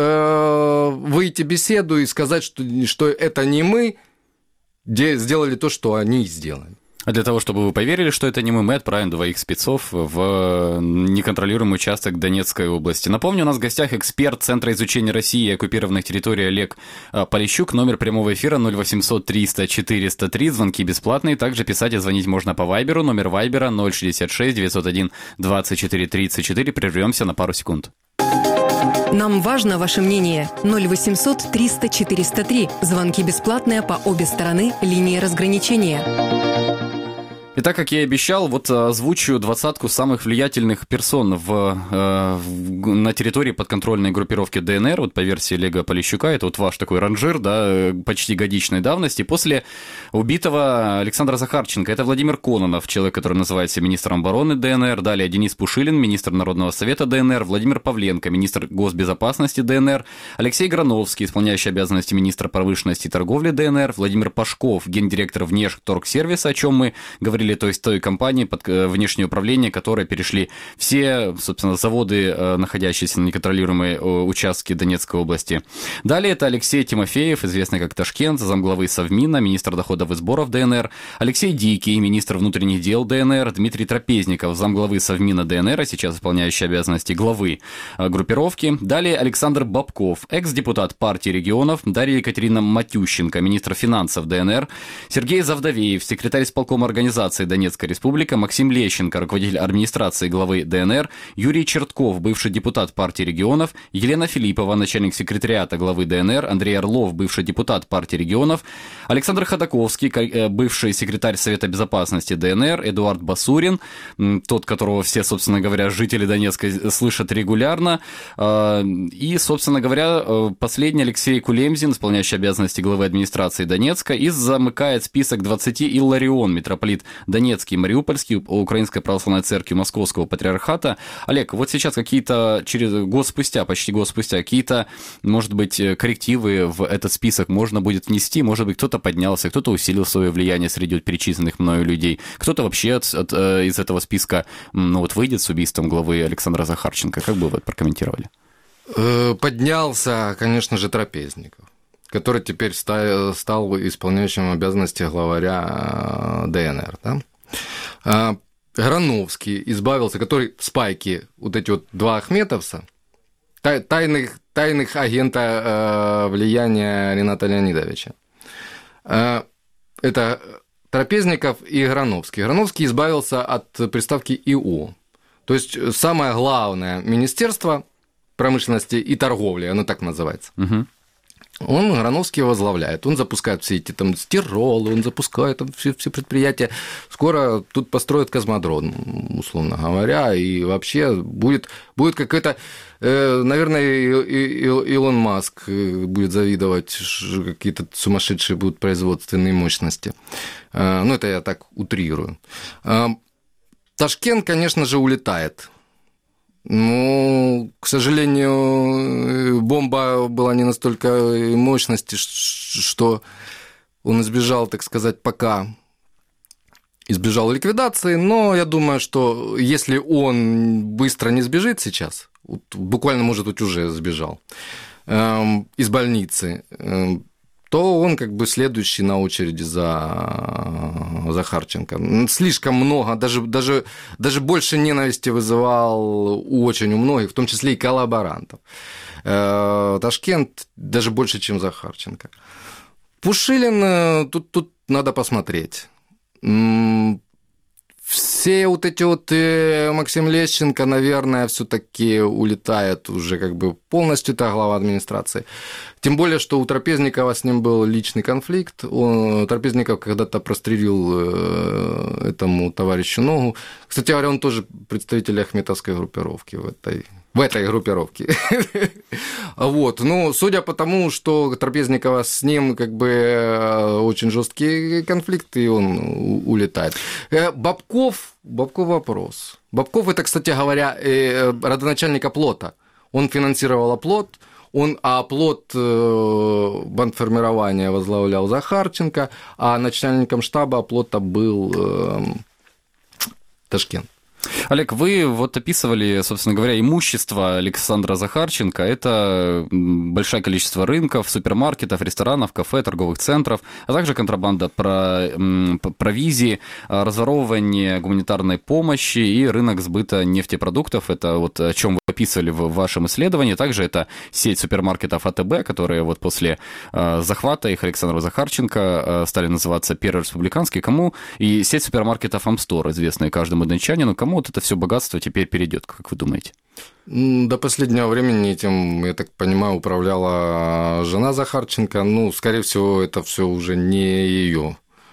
выйти Беседу и сказать, что это не мы, где сделали то, что они сделали. А для того, чтобы вы поверили, что это не мы отправим двоих спецов в неконтролируемый участок Донецкой области. Напомню, у нас в гостях эксперт Центра изучения России и оккупированных территорий Олег Полищук. Номер прямого эфира 0800 300 403. Звонки бесплатные. Также писать и звонить можно по Вайберу. Номер Вайбера 066 901 24 34. Прервемся на пару секунд. Нам важно ваше мнение. 0800 300 403. Звонки бесплатные по обе стороны линии разграничения. Итак, как я и обещал, вот озвучу 20 самых влиятельных персон на территории подконтрольной группировки ДНР, вот по версии Олега Полищука, это вот ваш такой ранжир, да, почти годичной давности. После убитого Александра Захарченко, это Владимир Кононов, человек, который называется министром обороны ДНР, далее Денис Пушилин, министр Народного совета ДНР, Владимир Павленко, министр госбезопасности ДНР, Алексей Грановский, исполняющий обязанности министра промышленности и торговли ДНР, Владимир Пашков, гендиректор Внешторгсервиса, о чем мы говорили, то есть той компании под внешнее управление, которой перешли все, собственно, заводы, находящиеся на неконтролируемой участке Донецкой области. Далее это Алексей Тимофеев, известный как Ташкент, замглавы Совмина, министр доходов и сборов ДНР, Алексей Дикий, министр внутренних дел ДНР, Дмитрий Трапезников, замглавы Совмина ДНР, сейчас выполняющий обязанности главы группировки. Далее Александр Бабков, экс-депутат партии регионов, Дарья Екатерина Матющенко, министр финансов ДНР, Сергей Завдовеев, секретарь исполкома организации Донецкая республика, Максим Лещенко, руководитель администрации главы ДНР, Юрий Чертков, бывший депутат партии регионов, Елена Филиппова, начальник секретариата главы ДНР, Андрей Орлов, бывший депутат партии регионов, Александр Ходаковский, бывший секретарь Совета безопасности ДНР, Эдуард Басурин, тот, которого все, собственно говоря, жители Донецка слышат регулярно, и, собственно говоря, последний Алексей Кулемзин, исполняющий обязанности главы администрации Донецка, и замыкает список 20 Илларион, митрополит Донецкий, Мариупольский, Украинской православной церкви Московского патриархата. Олег, вот сейчас какие-то, почти год спустя, какие-то, может быть, коррективы в этот список можно будет внести, может быть, кто-то поднялся, кто-то усилил свое влияние среди перечисленных мною людей, кто-то вообще из этого списка выйдет с убийством главы Александра Захарченко. Как бы вы это прокомментировали? Поднялся, конечно же, Трапезников, который теперь стал исполняющим обязанности главаря ДНР. Да? Грановский избавился, который в спайке, вот эти вот два ахметовца, тайных агента влияния Рената Леонидовича. Это Трапезников и Грановский. Грановский избавился от приставки ИО. То есть самое главное министерство промышленности и торговли, оно так называется. Угу. Он Грановский возглавляет, он запускает все эти там стиролы, он запускает там все предприятия. Скоро тут построят космодром, условно говоря, и вообще будет какой-то, наверное, Илон Маск будет завидовать, какие-то сумасшедшие будут производственные мощности. Ну, это я так утрирую. Ташкент, конечно же, улетает. Ну, к сожалению, бомба была не настолько мощности, что он избежал, так сказать, пока избежал ликвидации, но я думаю, что если он быстро не сбежит сейчас, буквально, может быть, уже сбежал из больницы, то он как бы следующий на очереди за Захарченко. Слишком много, даже больше ненависти вызывал очень у многих, в том числе и коллаборантов. Ташкент даже больше, чем Захарченко. Пушилин, тут надо посмотреть. Все вот эти вот Максим Лещенко, наверное, все-таки улетает уже как бы полностью, это глава администрации. Тем более, что у Трапезникова с ним был личный конфликт. Трапезников когда-то прострелил этому товарищу ногу. Кстати говоря, он тоже представитель ахметовской группировки в этой группировке. Вот. Ну, судя по тому, что Трапезникова с ним как бы очень жесткий конфликт, и он улетает. Бабков вопрос. Бабков – это, кстати говоря, родоначальник Оплота. Он финансировал Оплот, а Оплот бандформирование возглавлял Захарченко, а начальником штаба Оплота был Ташкент. Олег, вы вот описывали, собственно говоря, имущество Александра Захарченко. Это большое количество рынков, супермаркетов, ресторанов, кафе, торговых центров, а также контрабанда провизии, разворовывание гуманитарной помощи и рынок сбыта нефтепродуктов. Это вот о чем вы описывали в вашем исследовании. Также это сеть супермаркетов АТБ, которые вот после захвата их Александра Захарченко стали называться Первый республиканский. Кому и сеть супермаркетов Амстор, известная каждому дончанину, кому вот это все богатство теперь перейдет, как вы думаете? До последнего времени этим, я так понимаю, управляла жена Захарченко. Ну, скорее всего, это все уже не ее.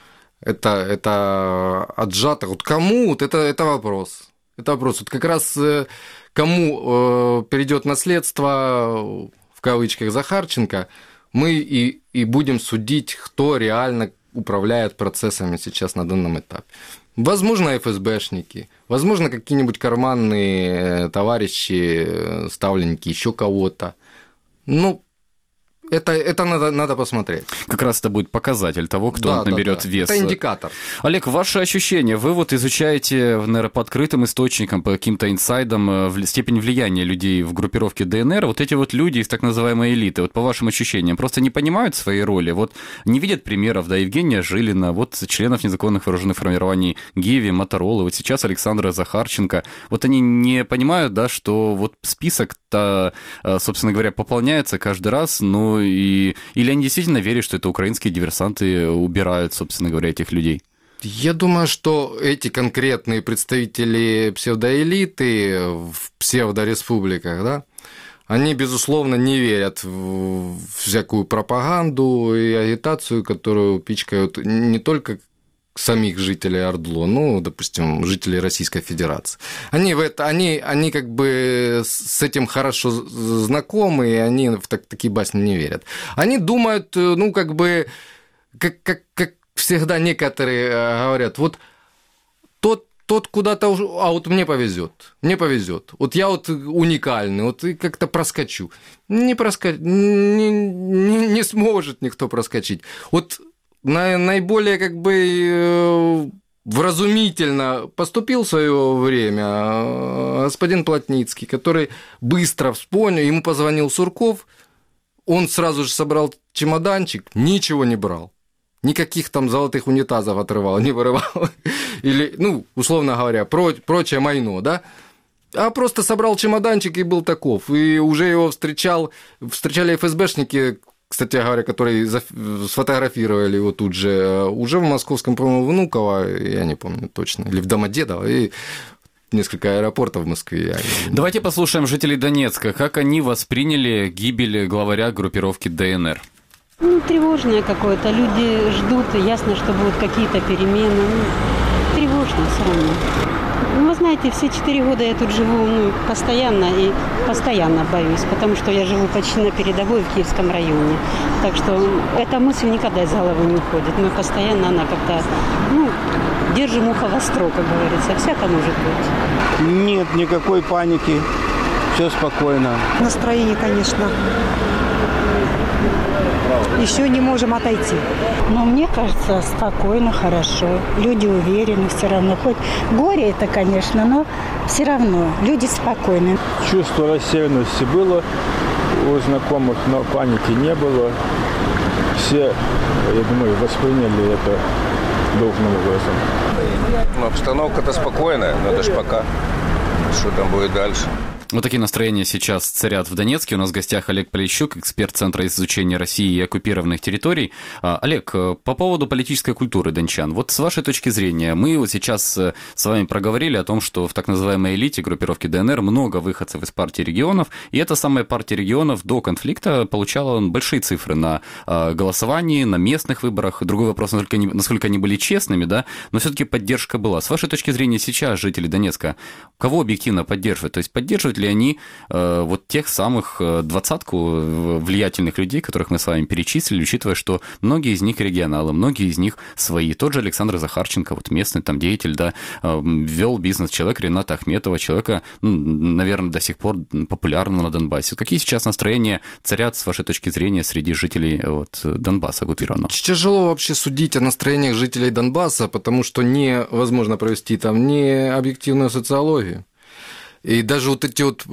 Это отжато. Вот кому? Вот это вопрос. Это вопрос. Вот как раз кому перейдет наследство, в кавычках, Захарченко, мы и будем судить, кто реально управляет процессами сейчас на данном этапе. Возможно, ФСБшники, возможно, какие-нибудь карманные товарищи, ставленники, еще кого-то. Ну, это надо посмотреть. Как раз это будет показатель того, кто наберет вес. Это индикатор. Олег, ваши ощущения? Вы вот изучаете, наверное, по открытым источникам, по каким-то инсайдам степень влияния людей в группировке ДНР. Вот эти вот люди из так называемой элиты, вот по вашим ощущениям, просто не понимают своей роли, вот не видят примеров, да, Евгения Жилина, вот членов незаконных вооруженных формирований Геви, Моторолы, вот сейчас Александра Захарченко. Вот они не понимают, да, что вот список-то, собственно говоря, пополняется каждый раз, но или они действительно верят, что это украинские диверсанты убирают, собственно говоря, этих людей? Я думаю, что эти конкретные представители псевдоэлиты в псевдореспубликах, да, они, безусловно, не верят в всякую пропаганду и агитацию, которую пичкают не только самих жителей ОРДЛО, ну, допустим, жителей Российской Федерации. Они как бы с этим хорошо знакомы, и они в такие басни не верят. Они думают, ну, как бы, как всегда некоторые говорят, вот тот куда-то, а вот мне повезет. Вот я вот уникальный, вот и как-то проскочу. Не сможет никто проскочить. Вот наиболее как бы вразумительно поступил в свое время господин Плотницкий, который быстро вспомнил, ему позвонил Сурков, он сразу же собрал чемоданчик, ничего не брал. Никаких там золотых унитазов отрывал, не вырывал. Или, ну, условно говоря, прочее майно, да? А просто собрал чемоданчик и был таков. И уже его встречали ФСБшники, кстати говоря, которые сфотографировали его тут же, уже в московском, по-моему, Внуково, я не помню точно, или в Домодедово, и несколько аэропортов в Москве. Давайте послушаем жителей Донецка, как они восприняли гибель главаря группировки ДНР. Ну, тревожное какое-то. Люди ждут, и ясно, что будут какие-то перемены. Ну, тревожно все равно. Ну, вы знаете, все 4 года я тут живу постоянно и постоянно боюсь, потому что я живу почти на передовой в Киевском районе. Так что эта мысль никогда из головы не уходит. Мы постоянно, она как-то, держим ухо востро, как говорится. Всяко может быть. Нет никакой паники. Все спокойно. Настроение, конечно. Еще не можем отойти. Но мне кажется, спокойно, хорошо. Люди уверены все равно. Хоть горе это, конечно, но все равно люди спокойны. Чувство растерянности было у знакомых, но паники не было. Все, я думаю, восприняли это должным образом. Обстановка-то спокойная, но это ж пока. Что там будет дальше? Вот такие настроения сейчас царят в Донецке. У нас в гостях Олег Полищук, эксперт Центра изучения России и оккупированных территорий. Олег, по поводу политической культуры дончан. Вот с вашей точки зрения, мы вот сейчас с вами проговорили о том, что в так называемой элите группировки ДНР много выходцев из партии регионов, и эта самая партия регионов до конфликта получала большие цифры на голосовании, на местных выборах. Другой вопрос, насколько они были честными, да, но все-таки поддержка была. С вашей точки зрения сейчас жители Донецка кого объективно поддерживают? То есть поддерживают поддерживают ли они вот тех самых двадцатку влиятельных людей, которых мы с вами перечислили, учитывая, что многие из них регионалы, многие из них свои. Тот же Александр Захарченко, вот местный там деятель, да, вел бизнес, человек Рената Ахметова, человека, наверное, до сих пор популярного на Донбассе. Какие сейчас настроения царят, с вашей точки зрения, среди жителей Донбасса оккупированного? Тяжело вообще судить о настроениях жителей Донбасса, потому что невозможно провести там ни объективную социологию. И даже вот эти вот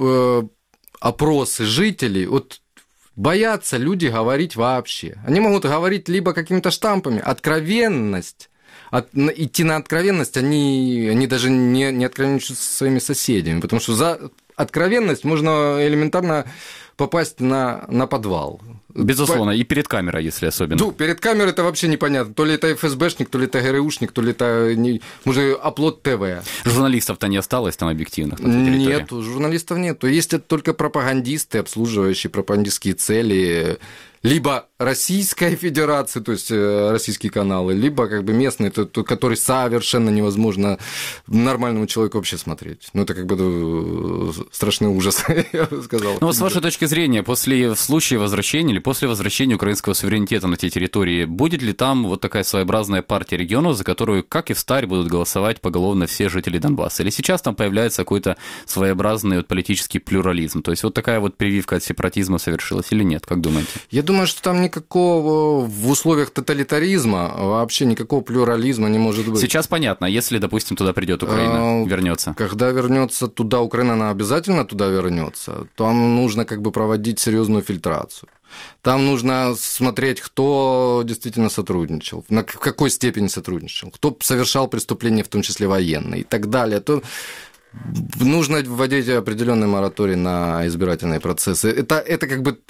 опросы жителей, вот боятся люди говорить вообще. Они могут говорить либо какими-то штампами. Откровенность, идти на откровенность, они даже не откровенничают со своими соседями, потому что за откровенность можно элементарно попасть на подвал. Безусловно, и перед камерой, если особенно. Ну, перед камерой это вообще непонятно. То ли это ФСБшник, то ли это ГРУшник, то ли это, может, Оплот ТВ. Журналистов-то не осталось там объективных? Нет, журналистов нет. Есть только пропагандисты, обслуживающие пропагандистские цели, либо Российская Федерация, то есть российские каналы, либо как бы местные, которые совершенно невозможно нормальному человеку вообще смотреть. Ну, это как бы страшный ужас, я бы сказал. Ну, вот с вашей точки зрения, в случае возвращения или после возвращения украинского суверенитета на те территории, будет ли там вот такая своеобразная партия регионов, за которую, как и в старе, будут голосовать поголовно все жители Донбасса? Или сейчас там появляется какой-то своеобразный вот политический плюрализм? То есть вот такая вот прививка от сепаратизма совершилась или нет? Как думаете? Я думаю, что там никакого в условиях тоталитаризма вообще никакого плюрализма не может быть. Сейчас понятно, если, допустим, туда придет Украина, вернется. Когда вернется туда Украина, она обязательно туда вернется. Там нужно как бы проводить серьезную фильтрацию. Там нужно смотреть, кто действительно сотрудничал, в какой степени сотрудничал, кто совершал преступления, в том числе военные и так далее. То нужно вводить определенный мораторий на избирательные процессы. Это как бы...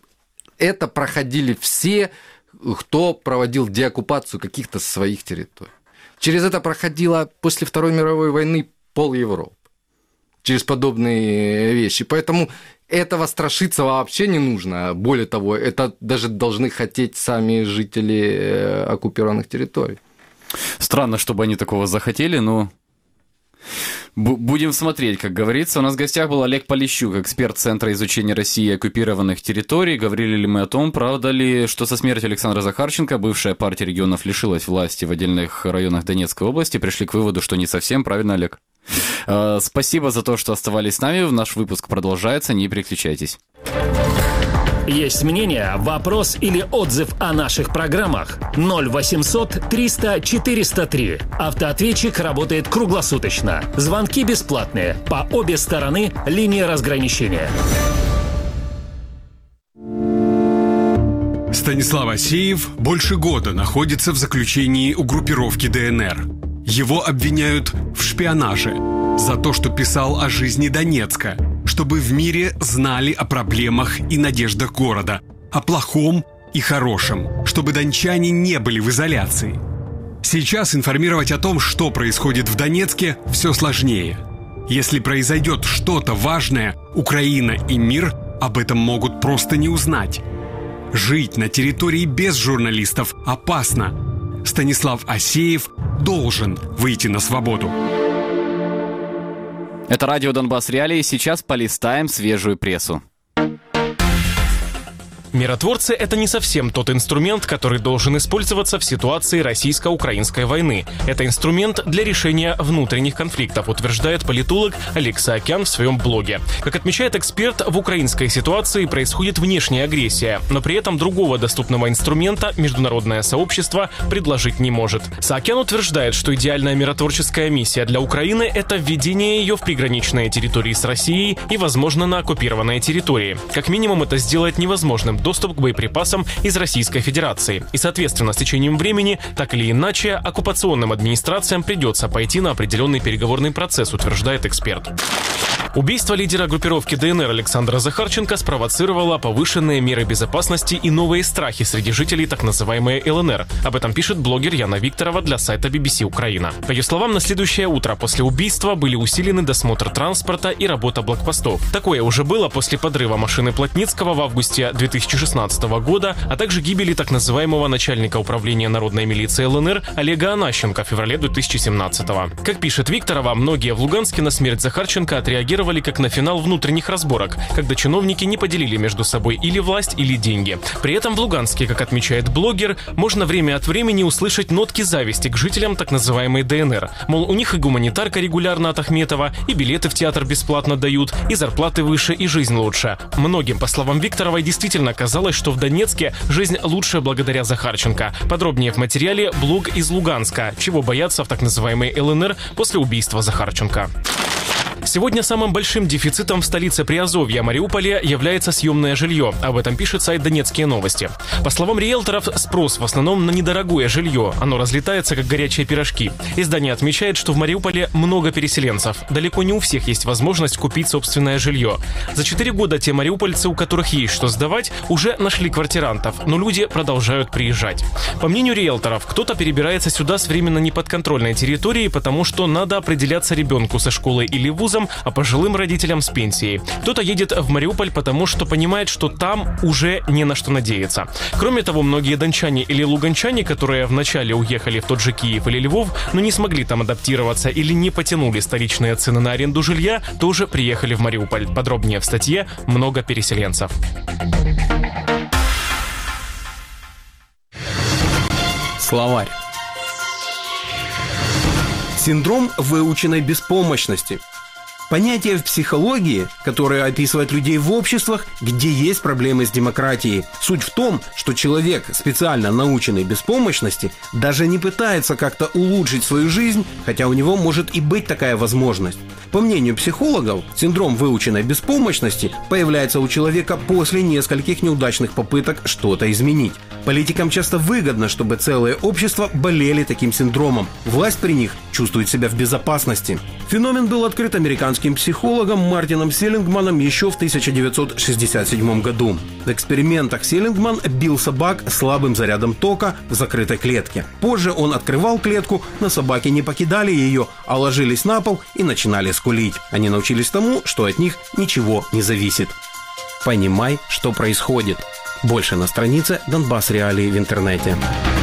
Это проходили все, кто проводил деоккупацию каких-то своих территорий. Через это проходила после Второй мировой войны пол-Европы. Через подобные вещи. Поэтому этого страшиться вообще не нужно. Более того, это даже должны хотеть сами жители оккупированных территорий. Странно, чтобы они такого захотели, но... Будем смотреть, как говорится. У нас в гостях был Олег Полищук, эксперт Центра изучения России и оккупированных территорий. Говорили ли мы о том, правда ли, что со смертью Александра Захарченко бывшая партия регионов лишилась власти в отдельных районах Донецкой области. Пришли к выводу, что не совсем. Правильно, Олег? Спасибо за то, что оставались с нами. Наш выпуск продолжается. Не переключайтесь. Есть мнение, вопрос или отзыв о наших программах? 0800 300 403. Автоответчик работает круглосуточно. Звонки бесплатные. По обе стороны линии разграничения. Станислав Асеев больше года находится в заключении у группировки ДНР. Его обвиняют в шпионаже за то, что писал о жизни Донецка, чтобы в мире знали о проблемах и надеждах города, о плохом и хорошем, чтобы дончане не были в изоляции. Сейчас информировать о том, что происходит в Донецке, все сложнее. Если произойдет что-то важное, Украина и мир об этом могут просто не узнать. Жить на территории без журналистов опасно. Станислав Асеев должен выйти на свободу. Это радио «Донбасс Реалии». Сейчас полистаем свежую прессу. Миротворцы – это не совсем тот инструмент, который должен использоваться в ситуации российско-украинской войны. Это инструмент для решения внутренних конфликтов, утверждает политолог Олег Саакян в своем блоге. Как отмечает эксперт, в украинской ситуации происходит внешняя агрессия, но при этом другого доступного инструмента международное сообщество предложить не может. Саакян утверждает, что идеальная миротворческая миссия для Украины – это введение ее в приграничные территории с Россией и, возможно, на оккупированные территории. Как минимум, это сделает невозможным доступ к боеприпасам из Российской Федерации. И, соответственно, с течением времени, так или иначе, оккупационным администрациям придется пойти на определенный переговорный процесс, утверждает эксперт. Убийство лидера группировки ДНР Александра Захарченко спровоцировало повышенные меры безопасности и новые страхи среди жителей так называемой ЛНР. Об этом пишет блогер Яна Викторова для сайта BBC Украина. По ее словам, на следующее утро после убийства были усилены досмотр транспорта и работа блокпостов. Такое уже было после подрыва машины Плотницкого в августе 2014 2016 года, а также гибели так называемого начальника управления народной милиции ЛНР Олега Анащенко в феврале 2017 года. Как пишет Викторова, многие в Луганске на смерть Захарченко отреагировали как на финал внутренних разборок, когда чиновники не поделили между собой или власть, или деньги. При этом в Луганске, как отмечает блогер, можно время от времени услышать нотки зависти к жителям так называемой ДНР. Мол, у них и гуманитарка регулярно от Ахметова, и билеты в театр бесплатно дают, и зарплаты выше, и жизнь лучше. Многим, по словам Викторовой, действительно казалось, что в Донецке жизнь лучше благодаря Захарченко. Подробнее в материале «Блог из Луганска. Чего боятся в так называемой ЛНР после убийства Захарченко». Сегодня самым большим дефицитом в столице Приазовья, Мариуполе, является съемное жилье. Об этом пишет сайт «Донецкие новости». По словам риэлторов, спрос в основном на недорогое жилье. Оно разлетается, как горячие пирожки. Издание отмечает, что в Мариуполе много переселенцев. Далеко не у всех есть возможность купить собственное жилье. За 4 года те мариупольцы, у которых есть что сдавать, уже нашли квартирантов, но люди продолжают приезжать. По мнению риэлторов, кто-то перебирается сюда с временно неподконтрольной территории, потому что надо определяться ребенку со школы или вузом, а пожилым родителям с пенсией. Кто-то едет в Мариуполь, потому что понимает, что там уже не на что надеяться. Кроме того, многие дончане или луганчане, которые вначале уехали в тот же Киев или Львов, но не смогли там адаптироваться или не потянули столичные цены на аренду жилья, тоже приехали в Мариуполь. Подробнее в статье «Много переселенцев». Словарь. Синдром выученной беспомощности. Понятие в психологии, которое описывает людей в обществах, где есть проблемы с демократией. Суть в том, что человек, специально наученный беспомощности, даже не пытается как-то улучшить свою жизнь, хотя у него может и быть такая возможность. По мнению психологов, синдром выученной беспомощности появляется у человека после нескольких неудачных попыток что-то изменить. Политикам часто выгодно, чтобы целые общества болели таким синдромом. Власть при них чувствует себя в безопасности. Феномен был открыт американским психологом Мартином Селингманом еще в 1967 году. В экспериментах Селингман бил собак слабым зарядом тока в закрытой клетке. Позже он открывал клетку, но собаки не покидали ее, а ложились на пол и начинали скулить. Они научились тому, что от них ничего не зависит. Понимай, что происходит. Больше на странице «Донбасс Реалии» в интернете.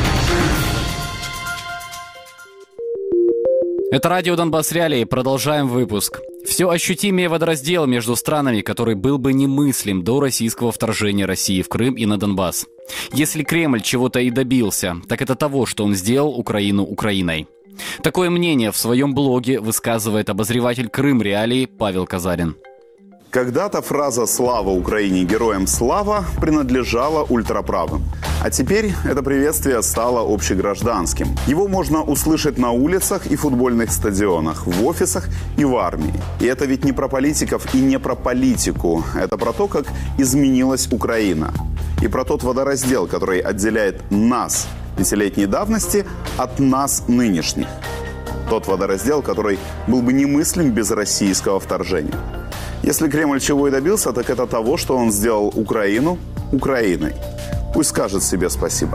Это радио «Донбасс Реалии». Продолжаем выпуск. Все ощутимее водораздел между странами, который был бы немыслим до российского вторжения России в Крым и на Донбасс. Если Кремль чего-то и добился, так это того, что он сделал Украину Украиной. Такое мнение в своем блоге высказывает обозреватель Крым Реалии Павел Казарин. Когда-то фраза «Слава Украине! Героям слава!» принадлежала ультраправым. А теперь это приветствие стало общегражданским. Его можно услышать на улицах и футбольных стадионах, в офисах и в армии. И это ведь не про политиков и не про политику. Это про то, как изменилась Украина. И про тот водораздел, который отделяет нас, пятилетней давности, от нас, нынешних. Тот водораздел, который был бы немыслим без российского вторжения. Если Кремль чего и добился, так это того, что он сделал Украину Украиной. Пусть скажет себе спасибо.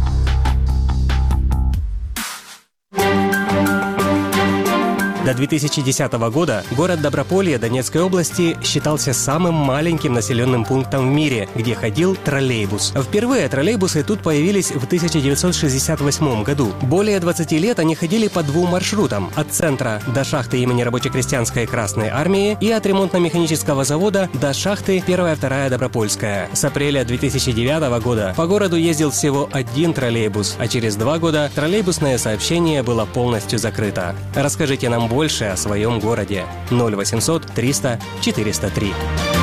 До 2010 года город Доброполье Донецкой области считался самым маленьким населенным пунктом в мире, где ходил троллейбус. Впервые троллейбусы тут появились в 1968 году. Более 20 лет они ходили по 2 маршрутам – от центра до шахты имени Рабоче-крестьянской Красной Армии и от ремонтно-механического завода до шахты 1-2 Добропольская. С апреля 2009 года по городу ездил всего 1 троллейбус, а через 2 года троллейбусное сообщение было полностью закрыто. Расскажите нам больше о своем городе. 0800 300 403.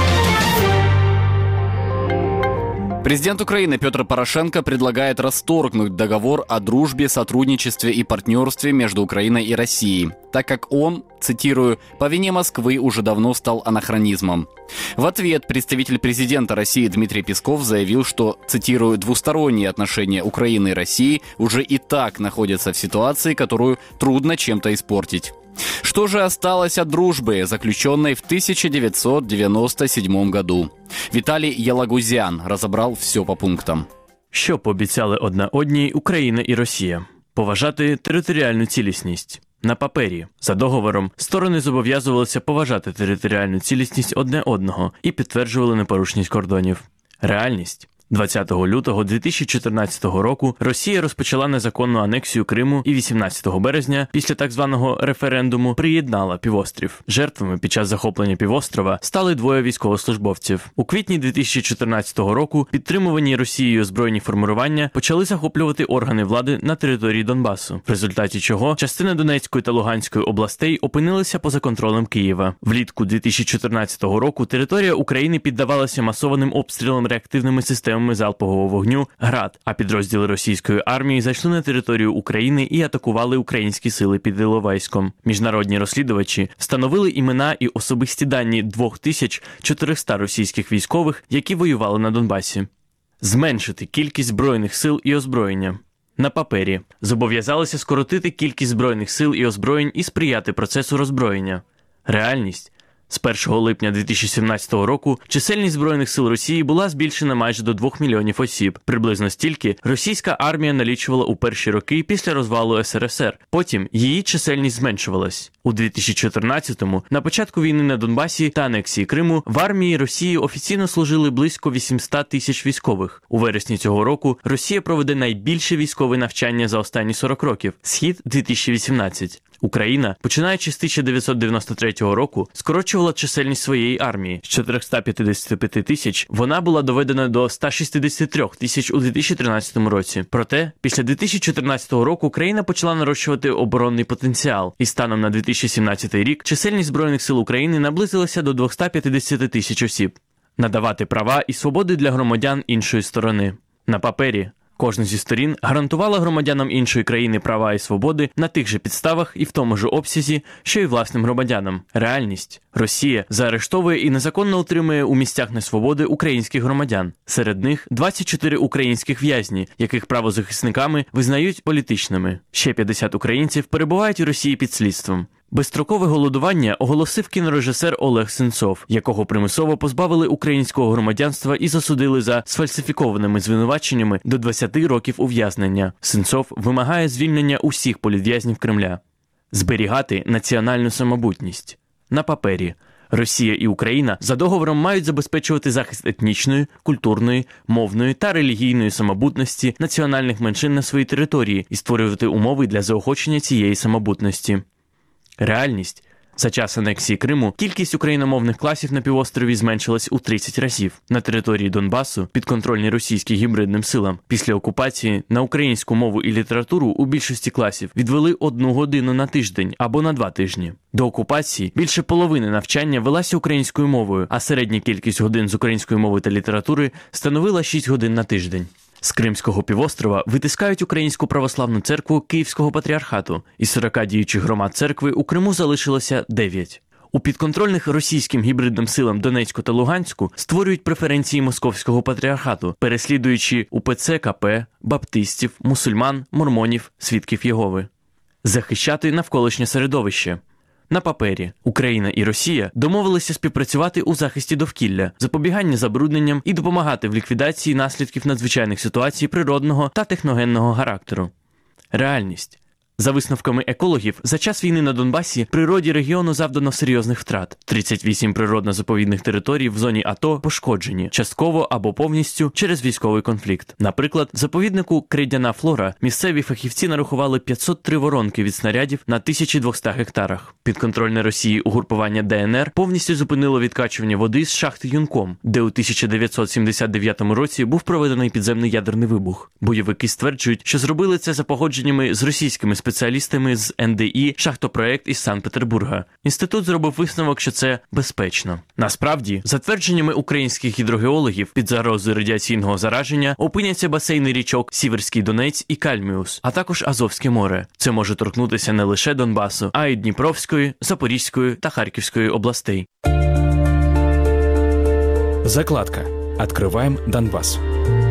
Президент Украины Петр Порошенко предлагает расторгнуть договор о дружбе, сотрудничестве и партнерстве между Украиной и Россией, так как он, цитирую, «по вине Москвы уже давно стал анахронизмом». В ответ представитель президента России Дмитрий Песков заявил, что, цитирую, «двусторонние отношения Украины и России уже и так находятся в ситуации, которую трудно чем-то испортить». Что же осталось от дружбы, заключенной в 1997 году? Виталий Ялагузян разобрал все по пунктам. Що пообіцяли одна одній Україна і Росія? Поважати територіальну цілісність. На папері, за договором, сторони зобов'язувалися поважати територіальну цілісність одне одного і підтверджували непорушність кордонів. Реальність 20 лютого 2014 року Росія розпочала незаконну анексію Криму і 18 березня, після так званого референдуму, приєднала півострів. Жертвами під час захоплення півострова стали двоє військовослужбовців. У квітні 2014 року підтримувані Росією збройні формування почали захоплювати органи влади на території Донбасу, в результаті чого частина Донецької та Луганської областей опинилися поза контролем Києва. Влітку 2014 року територія України піддавалася масованим обстрілам реактивними системами залпового вогню «Град», а підрозділи російської армії зайшли на територію України і атакували українські сили під Іловайськом. Міжнародні розслідувачі встановили імена і особисті дані 2400 російських військових, які воювали на Донбасі. Зменшити кількість збройних сил і озброєння. На папері. Зобов'язалися скоротити кількість збройних сил і озброєнь і сприяти процесу роззброєння. Реальність. З 1 липня 2017 року чисельність Збройних сил Росії була збільшена майже до 2 мільйонів осіб. Приблизно стільки російська армія налічувала у перші роки після розвалу СРСР. Потім її чисельність зменшувалась. У 2014-му, на початку війни на Донбасі та анексії Криму, в армії Росії офіційно служили близько 800 тисяч військових. У вересні цього року Росія проведе найбільше військове навчання за останні 40 років – «Схід-2018». Україна, починаючи з 1993 року, скорочувала чисельність своєї армії. З 455 тисяч вона була доведена до 163 тисяч у 2013 році. Проте, після 2014 року країна почала нарощувати оборонний потенціал. І станом на 2017 рік чисельність Збройних сил України наблизилася до 250 тисяч осіб. Надавати права і свободи для громадян іншої сторони. На папері. Кожна зі сторін гарантувала громадянам іншої країни права і свободи на тих же підставах і в тому ж обсязі, що й власним громадянам. Реальність. Росія заарештовує і незаконно утримує у місцях несвободи українських громадян. Серед них 24 українських в'язні, яких правозахисниками визнають політичними. Ще 50 українців перебувають у Росії під слідством. Безстрокове голодування оголосив кінорежисер Олег Сенцов, якого примусово позбавили українського громадянства і засудили за сфальсифікованими звинуваченнями до 20 років ув'язнення. Сенцов вимагає звільнення усіх політв'язнів Кремля. Зберігати національну самобутність. На папері. Росія і Україна за договором мають забезпечувати захист етнічної, культурної, мовної та релігійної самобутності національних меншин на своїй території і створювати умови для заохочення цієї самобутності. Реальність. За час анексії Криму кількість україномовних класів на півострові зменшилась у 30 разів. На території Донбасу, підконтрольній російським гібридним силам, після окупації на українську мову і літературу у більшості класів відвели 1 годину на тиждень або на 2 тижні. До окупації більше половини навчання велася українською мовою, а середня кількість годин з української мови та літератури становила 6 годин на тиждень. З Кримського півострова витискають Українську православну церкву Київського патріархату. Із 40 діючих громад церкви у Криму залишилося 9. У підконтрольних російським гібридним силам Донецьку та Луганську створюють преференції Московського патріархату, переслідуючи УПЦ КП, баптистів, мусульман, мормонів, свідків Єгови. Захищати навколишнє середовище. На папері. Україна і Росія домовилися співпрацювати у захисті довкілля, запобіганні забрудненням і допомагати в ліквідації наслідків надзвичайних ситуацій природного та техногенного характеру. Реальність. За висновками екологів, за час війни на Донбасі природі регіону завдано серйозних втрат. 38 природно-заповідних територій в зоні АТО пошкоджені, частково або повністю через військовий конфлікт. Наприклад, в заповіднику Крейдяна Флора місцеві фахівці нарахували 503 воронки від снарядів на 1200 гектарах. Підконтрольне Росії угрупування ДНР повністю зупинило відкачування води з шахти Юнком, де у 1979 році був проведений підземний ядерний вибух. Бойовики стверджують, що зробили це за погодженнями з російськими спеціалістами з НДІ «Шахтопроект» із Санкт-Петербурга. Інститут зробив висновок, що це безпечно. Насправді, за твердженнями українських гідрогеологів, під загрозою радіаційного зараження опиняться басейни річок Сіверський Донець і Кальміус, а також Азовське море. Це може торкнутися не лише Донбасу, а й Дніпровської, Запорізької та Харківської областей. Закладка. Открываем Донбасс.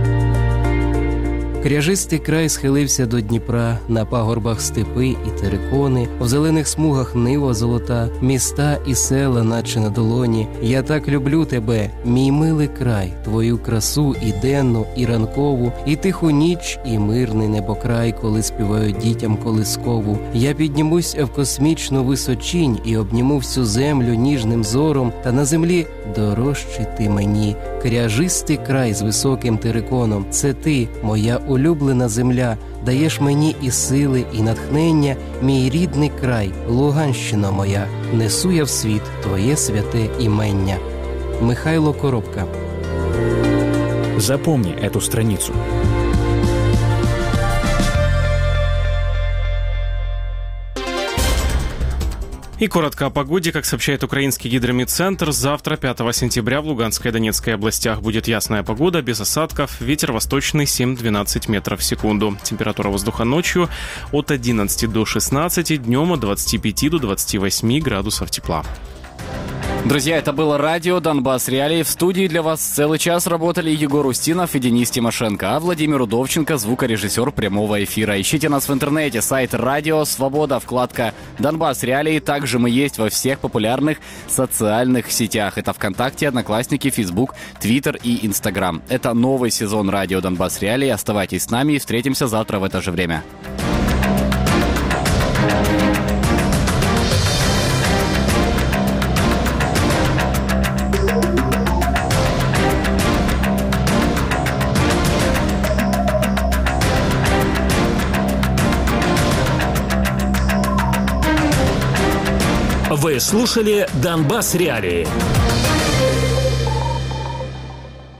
Кряжистий край схилився до Дніпра, на пагорбах степи і терикони, в зелених смугах нива золота, міста і села, наче на долоні. Я так люблю тебе, мій милий край, твою красу і денну, і ранкову, і тиху ніч, і мирний небокрай, коли співають дітям колискову. Я піднімусь в космічну височінь і обніму всю землю ніжним зором, та на землі дорожчий ти мені. Кряжистий край з високим териконом. Це ти, моя улюблена земля, даєш мені і сили, і натхнення, мій рідний край, Луганщина моя, несу я в світ твоє святе імення. Михайло Коробка. Запомни эту страницу. И коротко о погоде. Как сообщает украинский гидрометцентр, завтра, 5 сентября, в Луганской и Донецкой областях будет ясная погода, без осадков, ветер восточный 7-12 метров в секунду. Температура воздуха ночью от 11 до 16, днем от 25 до 28 градусов тепла. Друзья, это было радио «Донбасс Реалии». В студии для вас целый час работали Егор Устинов и Денис Тимошенко, а Владимир Удовченко – звукорежиссер прямого эфира. Ищите нас в интернете, сайт «Радио Свобода», вкладка «Донбасс Реалии». Также мы есть во всех популярных социальных сетях. Это ВКонтакте, Одноклассники, Фейсбук, Твиттер и Инстаграм. Это новый сезон радио «Донбасс Реалии». Оставайтесь с нами и встретимся завтра в это же время. Вы слушали «Донбасс Реалии».